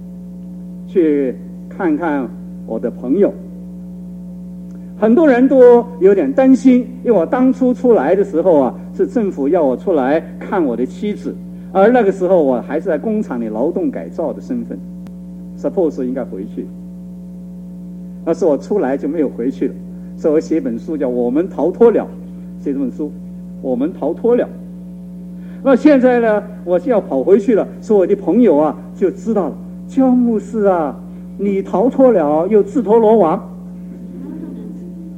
看看我的朋友。很多人都有点担心，因为我当初出来的时候啊，是政府要我出来看我的妻子，而那个时候我还是在工厂里劳动改造的身份 ，suppose 应该回去，但是我出来就没有回去了，所以我写一本书叫《我们逃脱了》，写这本书，我们逃脱了。那现在呢，我就要跑回去了，所以我的朋友啊就知道了，焦牧师啊，你逃脱了又自投罗网，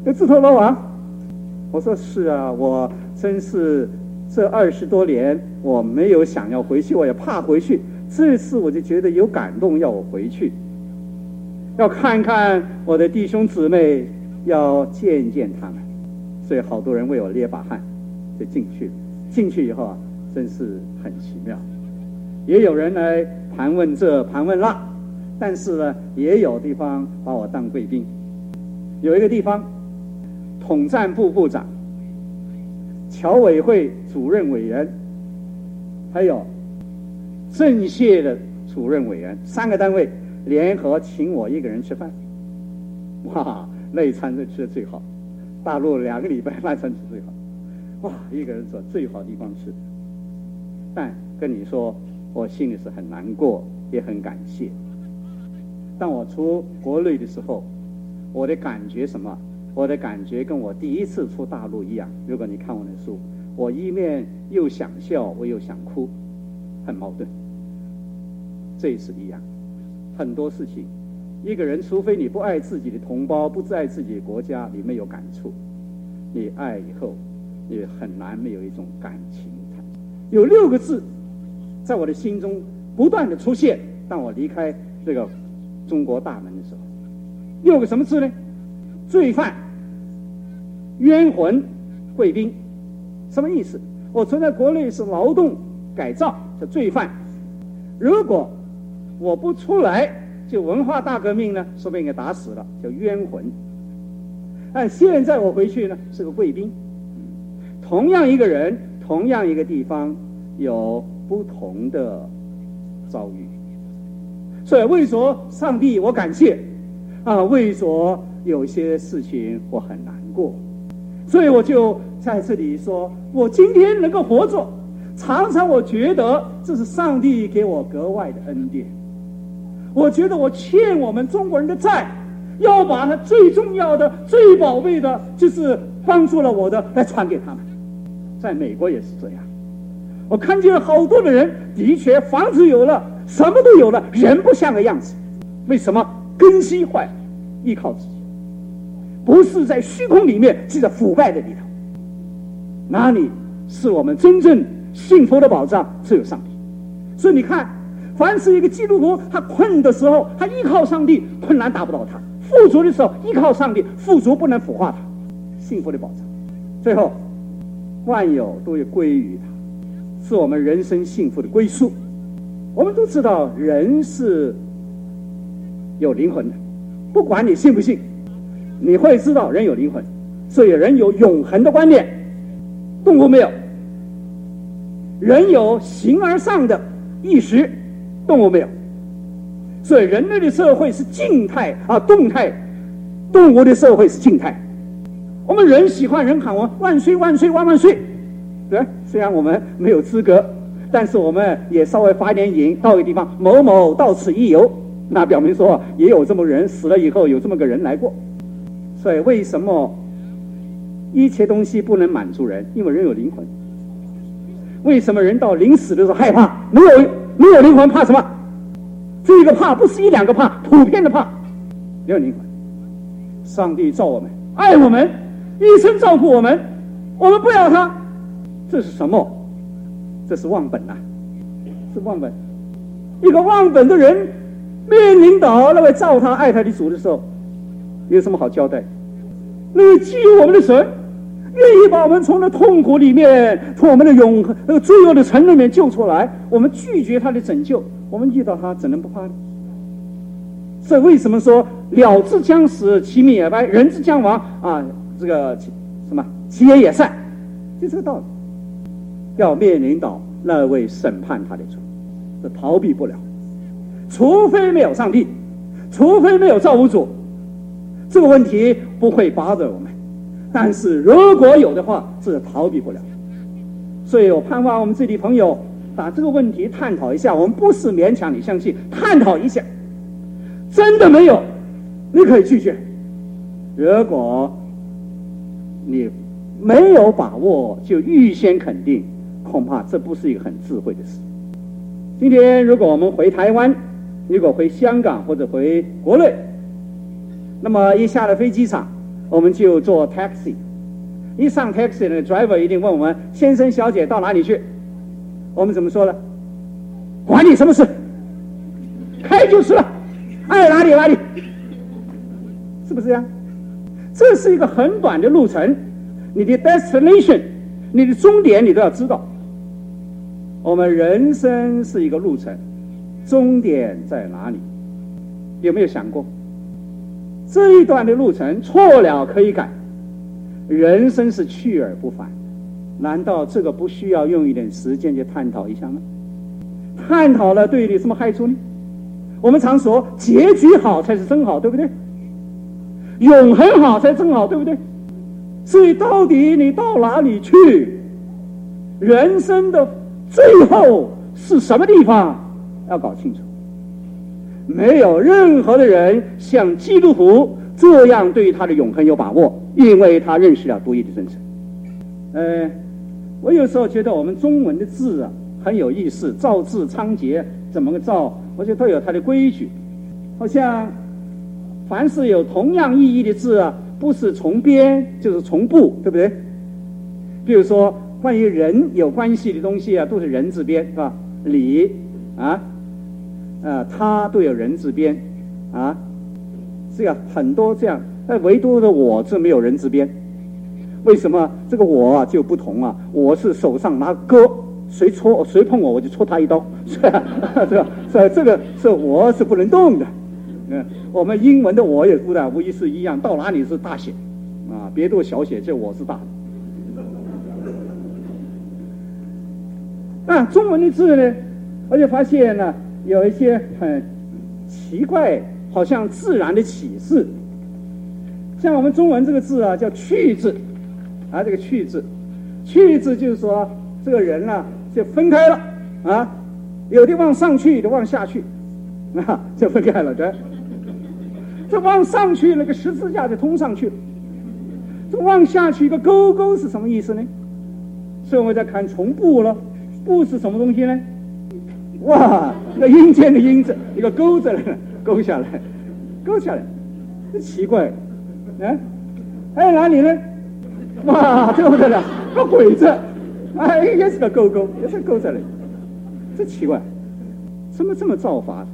自投罗网。我说是啊，我真是这20多年我没有想要回去，我也怕回去。这次我就觉得有感动，要我回去，要看看我的弟兄姊妹，要见见他们。所以好多人为我捏把汗，就进去了。进去以后啊，真是很奇妙。也有人来盘问这盘问那，但是呢，也有地方把我当贵宾。有一个地方，统战部部长、侨委会主任委员，还有政协的主任委员，3个单位联合请我一个人吃饭。哇，那一餐就吃的最好，大陆2个礼拜那餐吃最好。哇，一个人说最好的地方吃。但跟你说，我心里是很难过，也很感谢。当我出国内的时候，我的感觉什么？我的感觉跟我第一次出大陆一样。如果你看我的书，我一面又想笑，我又想哭，很矛盾。这一次一样，很多事情，一个人除非你不爱自己的同胞，不爱自己的国家，你没有感触。你爱以后，你很难没有一种感情。有6个字在我的心中不断的出现，当我离开这个中国大门的时候。6个什么字呢？罪犯、冤魂、贵宾。什么意思？我存在国内是劳动改造，叫罪犯。如果我不出来，就文化大革命呢，说不定给打死了，叫冤魂。但现在我回去呢，是个贵宾。同样一个人，同样一个地方，有不同的遭遇。所以为着上帝我感谢啊，为着有些事情我很难过，所以我就在这里说，我今天能够活着，常常我觉得这是上帝给我格外的恩典。我觉得我欠我们中国人的债，要把它最重要的、最宝贝的，就是帮助了我的，来传给他们。在美国也是这样，我看见好多的人，的确房子有了，什么都有了，人不像个样子。为什么？根基坏，依靠自己，不是在虚空里面，是在腐败的里头。哪里是我们真正幸福的保障？只有上帝。所以你看，凡是一个基督徒，他困的时候，他依靠上帝，困难打不到他；富足的时候，依靠上帝，富足不能腐化他。幸福的保障。最后，万有都要归于他，是我们人生幸福的归宿。我们都知道，人是有灵魂的，不管你信不信，你会知道人有灵魂，所以人有永恒的观念。动物没有，人有形而上的意识，动物没有。所以人类的社会是静态啊，动态；动物的社会是静态。我们人喜欢人喊我万岁万岁万万岁，对，虽然我们没有资格，但是我们也稍微发一点言，到一个地方某某到此一游，那表明说也有这么个人，死了以后有这么个人来过。所以为什么一切东西不能满足人？因为人有灵魂。为什么人到临死的时候害怕？没有灵魂怕什么？这个怕不是1、2个怕，普遍的怕。没有灵魂。上帝造我们，爱我们，一生照顾我们，我们不要他，这是什么？这是忘本啊，是忘本。一个忘本的人面临到那位造他爱他的主的时候，有什么好交代？那位基于我们的神愿意把我们从那痛苦里面，从我们的永恒那个罪恶的城里面救出来，我们拒绝他的拯救，我们遇到他怎能不怕呢？所以为什么说鸟之将死，其鸣也哀；人之将亡啊，这个什么其言也善，就这个道理。要面临到那位审判他的主，这逃避不了。除非没有上帝，除非没有造物主，这个问题不会拔着我们。但是如果有的话，是逃避不了。所以我盼望我们这里朋友把这个问题探讨一下，我们不是勉强你相信，探讨一下。真的没有，你可以拒绝。如果你没有把握，就预先肯定，恐怕这不是一个很智慧的事。今天如果我们回台湾，如果回香港或者回国内，那么一下了飞机场， 我们就坐 taxi。一上 taxi 呢 driver 一定问我们先生小姐到哪里去，我们怎么说呢？管你什么事，开就是了，爱哪里哪里，是不是这样？这是一个很短的路程，你的 destination， 你的终点你都要知道。我们人生是一个路程，终点在哪里？有没有想过？这一段的路程错了可以改，人生是去而不返，难道这个不需要用一点时间去探讨一下吗？探讨了对你什么害处呢？我们常说结局好才是真好，对不对？永恒好才真好，对不对？所以到底你到哪里去？人生的最后是什么地方？要搞清楚。没有任何的人像基督徒这样对他的永恒有把握，因为他认识了独一的真神。我有时候觉得我们中文的字啊很有意思，造字仓颉怎么个造，我觉得都有它的规矩。好像凡是有同样意义的字啊，不是重编就是重部，对不对？比如说关于人有关系的东西啊，都是人字边，是吧？理啊，他都有人字边啊，这样很多这样，唯独的我字没有人字边。为什么？这个我啊就不同啊，我是手上拿戈，谁碰我就戳他一刀，是吧？是吧？这个是我是不能动的。我们英文的我也无疑是一样，到哪里是大写啊，别读小写，这我是大的。中文的字呢，我就发现呢，有一些很奇怪，好像自然的启示。像我们中文这个字啊，叫去字啊，这个去字就是说这个人呢就分开了啊，有的往上去，有的往下去啊，就分开了的。这往上去那个十字架就通上去了，这往下去一个勾勾是什么意思呢？所以我们在看从部了，部是什么东西呢？哇，那个阴间的阴字一个勾着来了，勾下来，这奇怪啊！还有哪里呢？哇，这不得了，个鬼字，也是个勾勾，也是勾着来，这奇怪，怎么这么造法？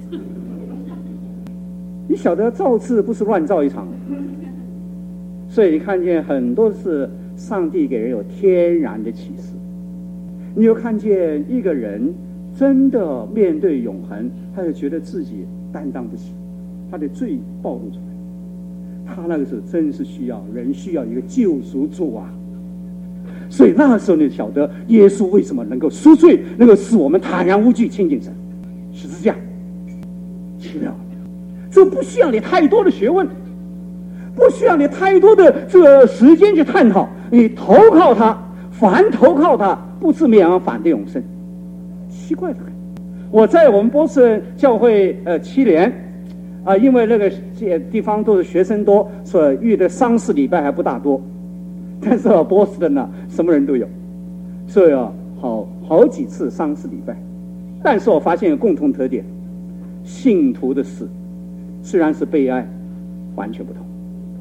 你晓得造字不是乱造一场，所以你看见很多是上帝给人有天然的启示。你有看见一个人真的面对永恒，他就觉得自己担当不起，他的罪暴露出来，他那个时候真是需要一个救赎主啊！所以那时候你晓得耶稣为什么能够赎罪，能够使我们坦然无惧亲近神，十字架，奇妙。这不需要你太多的学问，不需要你太多的这个时间去探讨，你投靠他，凡投靠他，不至灭亡，反得永生。奇怪的很。我在我们波士顿教会7年啊，因为那个地方都是学生多，所以遇的丧事礼拜还不大多。但是波士顿呢，什么人都有，所以好几次丧事礼拜。但是我发现有共同特点，信徒的死虽然是悲哀，完全不同。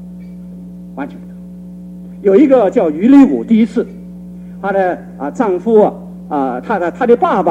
有一个叫于丽武，第一次，她的丈夫她的爸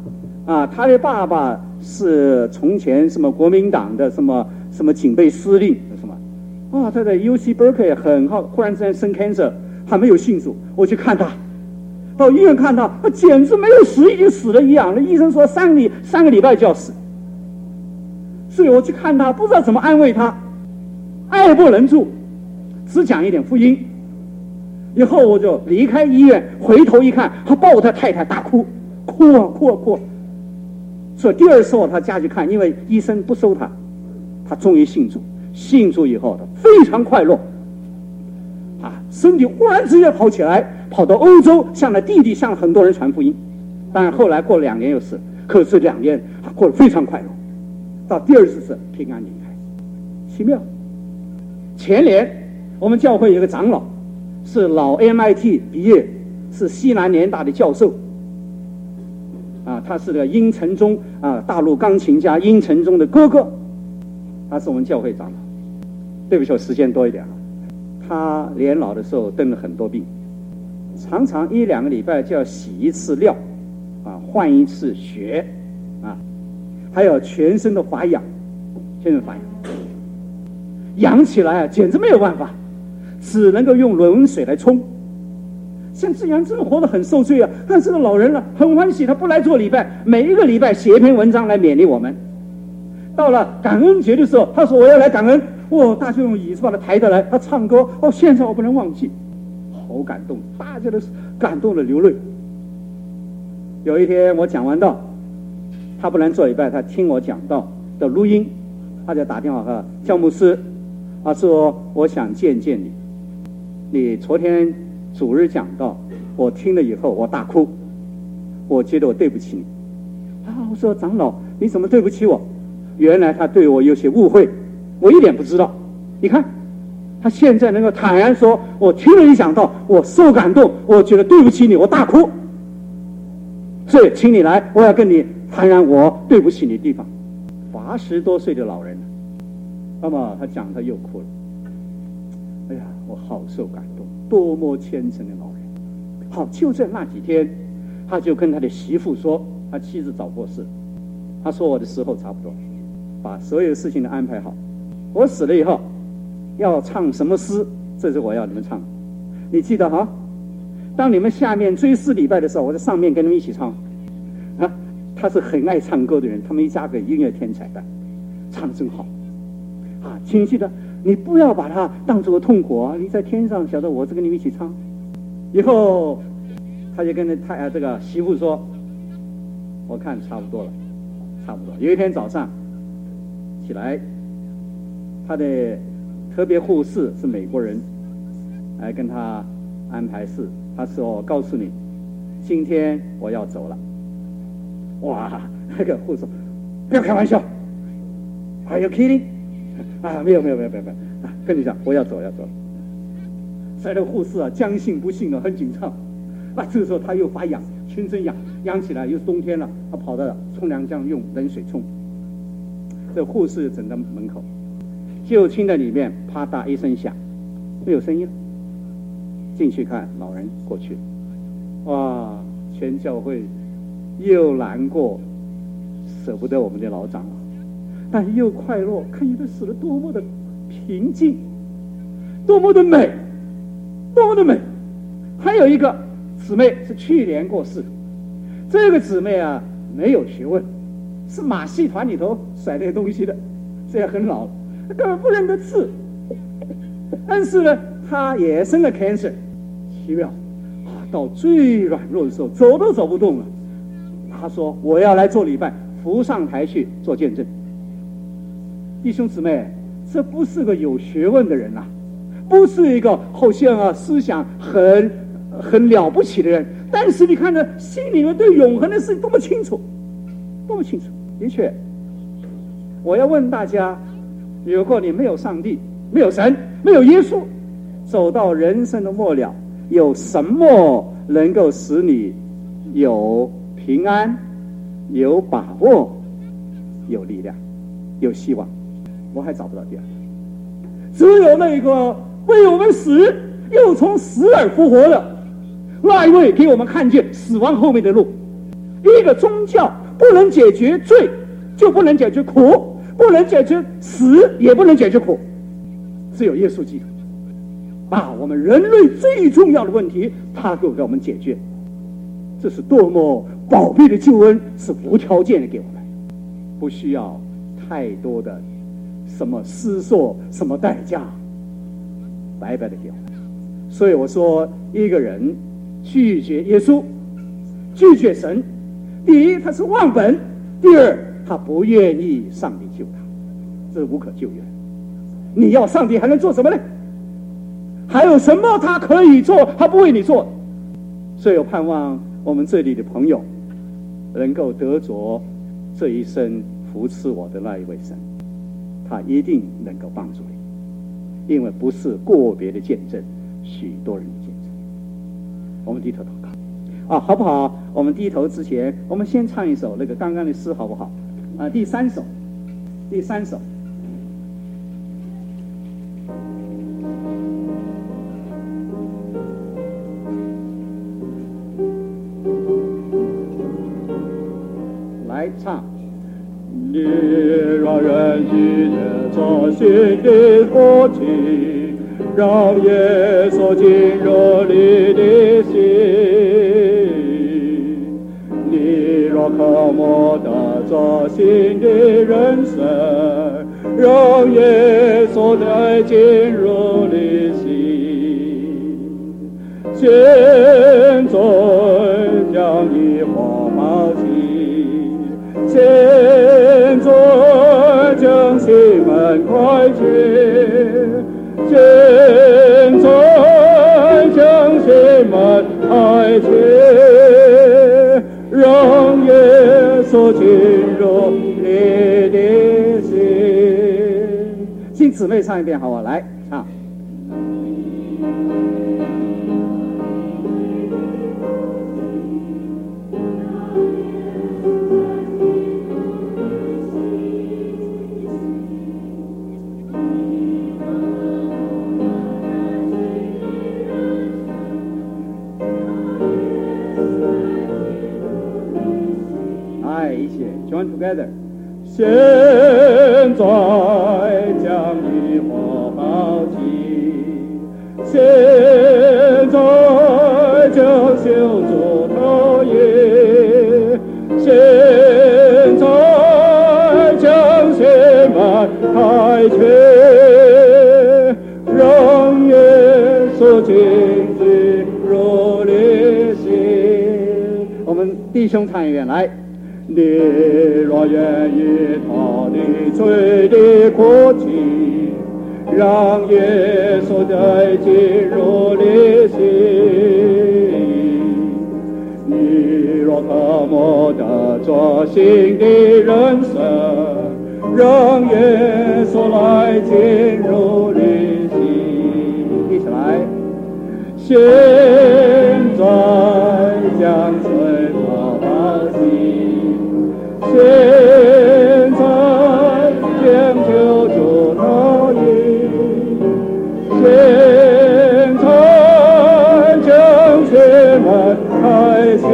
爸是从前什么国民党的什么警备司令什么，他在 UC Berkeley 很好，忽然之间生 cancer， 还没有信主，我去看他，到医院看他简直没有死，已经死了一样了，医生说三个礼拜就要死。所以我去看他，不知道怎么安慰他，爱不能助，只讲一点福音。以后我就离开医院，回头一看，他抱他太太大哭。所以第二次我他家去看，因为医生不收他，他终于信主以后他非常快乐，身体忽然之间跑起来，跑到欧洲，向了弟弟，向很多人传福音。当然后来过了2年又死，可是2年他过得非常快乐。到第二次是平安离开，奇妙。前年我们教会有个长老是老 MIT 毕业，是西南联大的教授，他是个殷承宗大陆钢琴家殷承宗的哥哥，他是我们教会长老。对不起，我时间多一点了。 他年老的时候得了很多病，常常1-2个礼拜就要洗一次尿，换一次血，还有全身的发痒，痒起来简直没有办法，只能够用冷水来冲。像这样真的活得很受罪啊！但这个老人很欢喜，他不来做礼拜，每一个礼拜写一篇文章来勉励我们。到了感恩节的时候，他说我要来感恩，大家用椅子把他抬得来，他唱歌，现在我不能忘记，好感动，大家都感动的流泪。有一天我讲完道，他不能做礼拜，他听我讲道的录音，他就打电话和教牧师，说我想见见你，你昨天主日讲道，我听了以后我大哭，我觉得我对不起你。我说长老你怎么对不起我？原来他对我有些误会，我一点不知道。你看他现在能够坦然说，我听了你讲道，我受感动，我觉得对不起你，我大哭。所以请你来，我要跟你坦然我对不起你的地方。80多岁的老人，那么他讲他又哭了。哎呀，我好受感动，多么虔诚的老人。好，就在那几天，他就跟他的媳妇说，他妻子早过世，他说我的时候差不多，把所有事情都安排好，我死了以后要唱什么诗，这是我要你们唱，你记得哈。当你们下面追思礼拜的时候，我在上面跟你们一起唱。他是很爱唱歌的人，他们一家个音乐天才的，唱得真好。请记得，你不要把它当作痛苦你在天上晓得我是跟你们一起唱。以后他就跟这个媳妇说，我看差不多了，差不多。有一天早上起来，他的特别护士是美国人，来跟他安排事。他说我告诉你，今天我要走了。哇，那个护士说不要开玩笑 ，Are you kidding？ 没有，跟你讲我要走了。所以那个护士将信不信很紧张。这个时候他又发痒，全身痒起来，又是冬天了，他跑到冲凉箱用冷水冲。这护士整到门口，就听到里面啪嗒一声响，没有声音了。进去看，老人过去了。哇，全教会又难过，舍不得我们的老长老，但又快乐，看你的死了多么的平静，多么的美，多么的美。还有一个姊妹是去年过世的，这个姊妹没有学问，是马戏团里头甩那些东西的，这也很老了，根本不认得字。但是呢，她也生了 cancer， 奇妙到最软弱的时候，走都走不动了。他说我要来做礼拜，扶上台去做见证。弟兄姊妹，这不是个有学问的人不是一个好像思想很了不起的人，但是你看呢，心里面对永恒的事多么清楚，多么清楚。的确，我要问大家，如果你没有上帝，没有神，没有耶稣，走到人生的末了，有什么能够使你有平安、有把握、有力量、有希望？我还找不到第二个。只有那个为我们死又从死而复活的那一位，给我们看见死亡后面的路。一个宗教不能解决罪，就不能解决苦，不能解决死，也不能解决苦。只有耶稣基督把我们人类最重要的问题，他给我们解决。这是多么宝贝的救恩，是无条件的给我们，不需要太多的什么思索，什么代价，白白的给我们。所以我说，一个人拒绝耶稣，拒绝神，第一他是忘本，第二他不愿意上帝救他，这是无可救援。你要上帝还能做什么呢？还有什么他可以做，他不为你做？所以我盼望我们这里的朋友能够得着这一生扶持我的那一位神，他一定能够帮助你，因为不是个别的见证，许多人的见证。我们低头祷告好不好？我们低头之前，我们先唱一首那个刚刚的诗好不好？第三首。 唱。 你让人记得这心的活情，让耶稣进入你的心。你若渴慕的这新的人生，让耶稣再进入你心。现在将你花抛弃，现在将心门开启，现在将心门开启，让耶稣进入你的心。 请姊妹唱一遍好吗？来唱。Join together. 现在将你花抛弃，现在将修筑陶冶，现在将心门开启，让耶稣进入你心。 我们弟兄唱一遍来。 你若愿意逃离罪的苦情，让耶稣再进入你心。你若渴慕的做新的人生，让耶稣来进入你心。 一起来。 现在将水抛弃，现在将救主逃逸，现在将心门开启，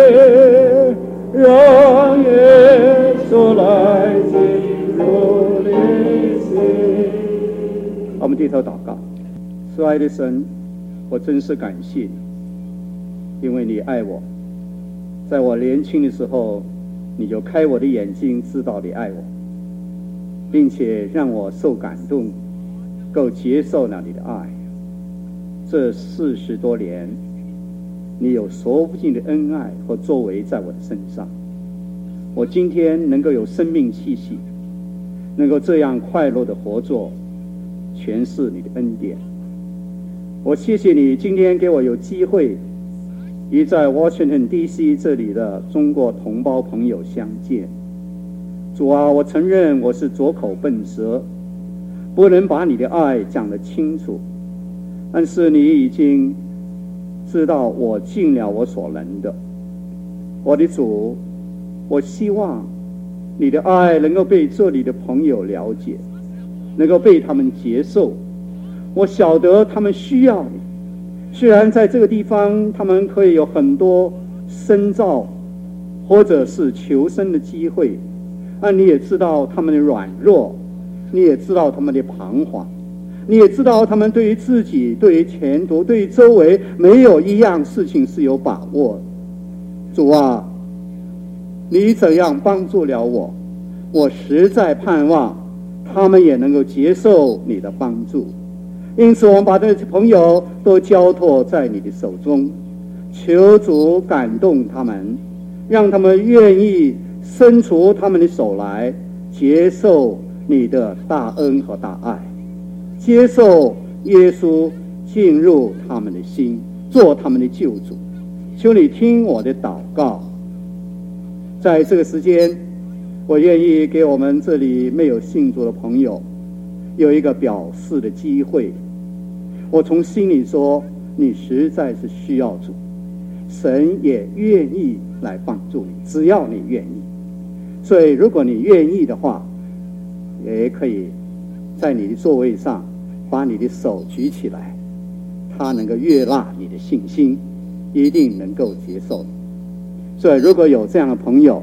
让耶稣来进入你心。 我们低头祷告。慈爱的神，我真是感谢你，因为你爱我，在我年轻的时候你就开我的眼睛，知道你爱我，并且让我受感动，够接受了你的爱。这40多年，你有说不尽的恩爱和作为在我的身上。我今天能够有生命气息，能够这样快乐的活着，全是你的恩典。我谢谢你今天给我有机会与在 Washington DC 这里的中国同胞朋友相见。主啊，我承认我是拙口笨舌，不能把你的爱讲得清楚，但是你已经知道我尽了我所能的。我的主，我希望你的爱能够被这里的朋友了解，能够被他们接受。我晓得他们需要你，虽然在这个地方他们可以有很多深造或者是求生的机会，但你也知道他们的软弱，你也知道他们的彷徨，你也知道他们对于自己、对于前途、对于周围没有一样事情是有把握的。主啊，你怎样帮助了我，我实在盼望他们也能够接受你的帮助。因此我们把这些朋友都交托在你的手中，求主感动他们，让他们愿意伸出他们的手来，接受你的大恩和大爱，接受耶稣进入他们的心，做他们的救主。求你听我的祷告。在这个时间，我愿意给我们这里没有信主的朋友有一个表示的机会。我从心里说，你实在是需要主，神也愿意来帮助你，只要你愿意。所以如果你愿意的话，也可以在你的座位上把你的手举起来，他能够悦纳你的信心，一定能够接受你。所以如果有这样的朋友，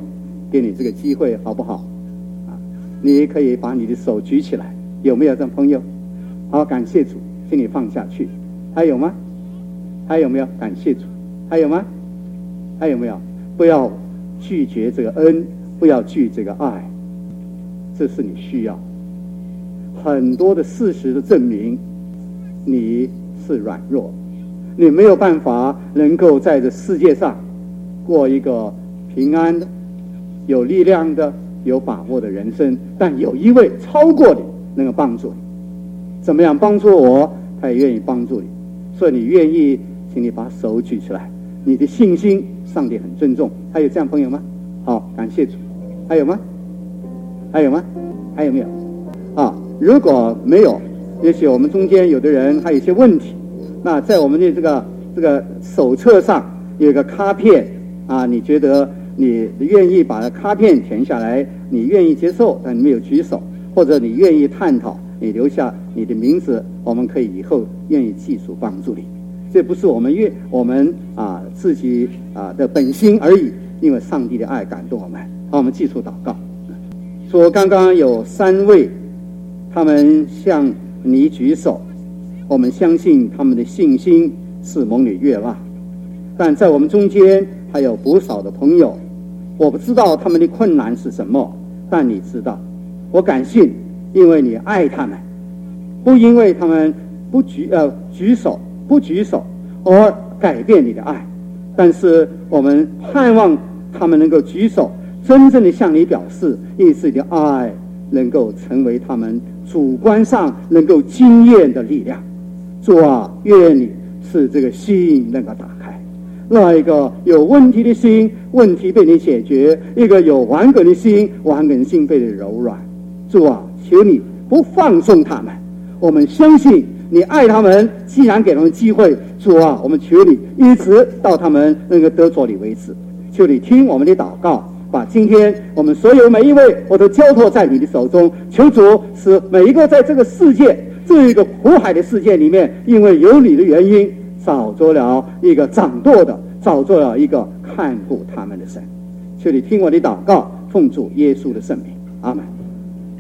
给你这个机会，好不好？你可以把你的手举起来，有没有这种朋友？好，感谢主，请你放下去。还有吗？还有没有？感谢主。还有吗？还有没有？不要拒绝这个恩，不要拒这个爱，这是你需要。很多的事实的证明，你是软弱，你没有办法能够在这世界上过一个平安的、有力量的、有把握的人生。但有一位超过你，能够帮助你。怎么样帮助我？他也愿意帮助你。所以你愿意，请你把手举起来。你的信心，上帝很尊重。还有这样朋友吗？好，感谢主。还有吗？还有吗？还有没有？如果没有，也许我们中间有的人还有一些问题。那在我们的这个手册上有一个卡片你觉得你愿意把卡片填下来，你愿意接受，但你没有举手，或者你愿意探讨，你留下你的名字，我们可以以后愿意记住帮助你。这不是我们自己的本心而已，因为上帝的爱感动我们。好，我们记住祷告。说刚刚有3位，他们向你举手，我们相信他们的信心是蒙你悦纳。但在我们中间还有不少的朋友，我不知道他们的困难是什么，但你知道。我感信，因为你爱他们，不因为他们不举手而改变你的爱。但是我们盼望他们能够举手，真正的向你表示，以自己的爱能够成为他们主观上能够经验的力量。主啊，愿你使这个心能够打开，那一个有问题的心，问题被你解决；一个有顽梗的心，顽梗心被你柔软。主啊，求你不放纵他们，我们相信你爱他们，既然给他们机会，主啊，我们求你一直到他们能够得着你为止。求你听我们的祷告，把今天我们所有每一位我都交托在你的手中。求主使每一个在这个世界，这一个苦海的世界里面，因为有你的原因，找着了一个掌舵的，找着了一个看顾他们的神。求你听我的祷告，奉主耶稣的圣名，阿们。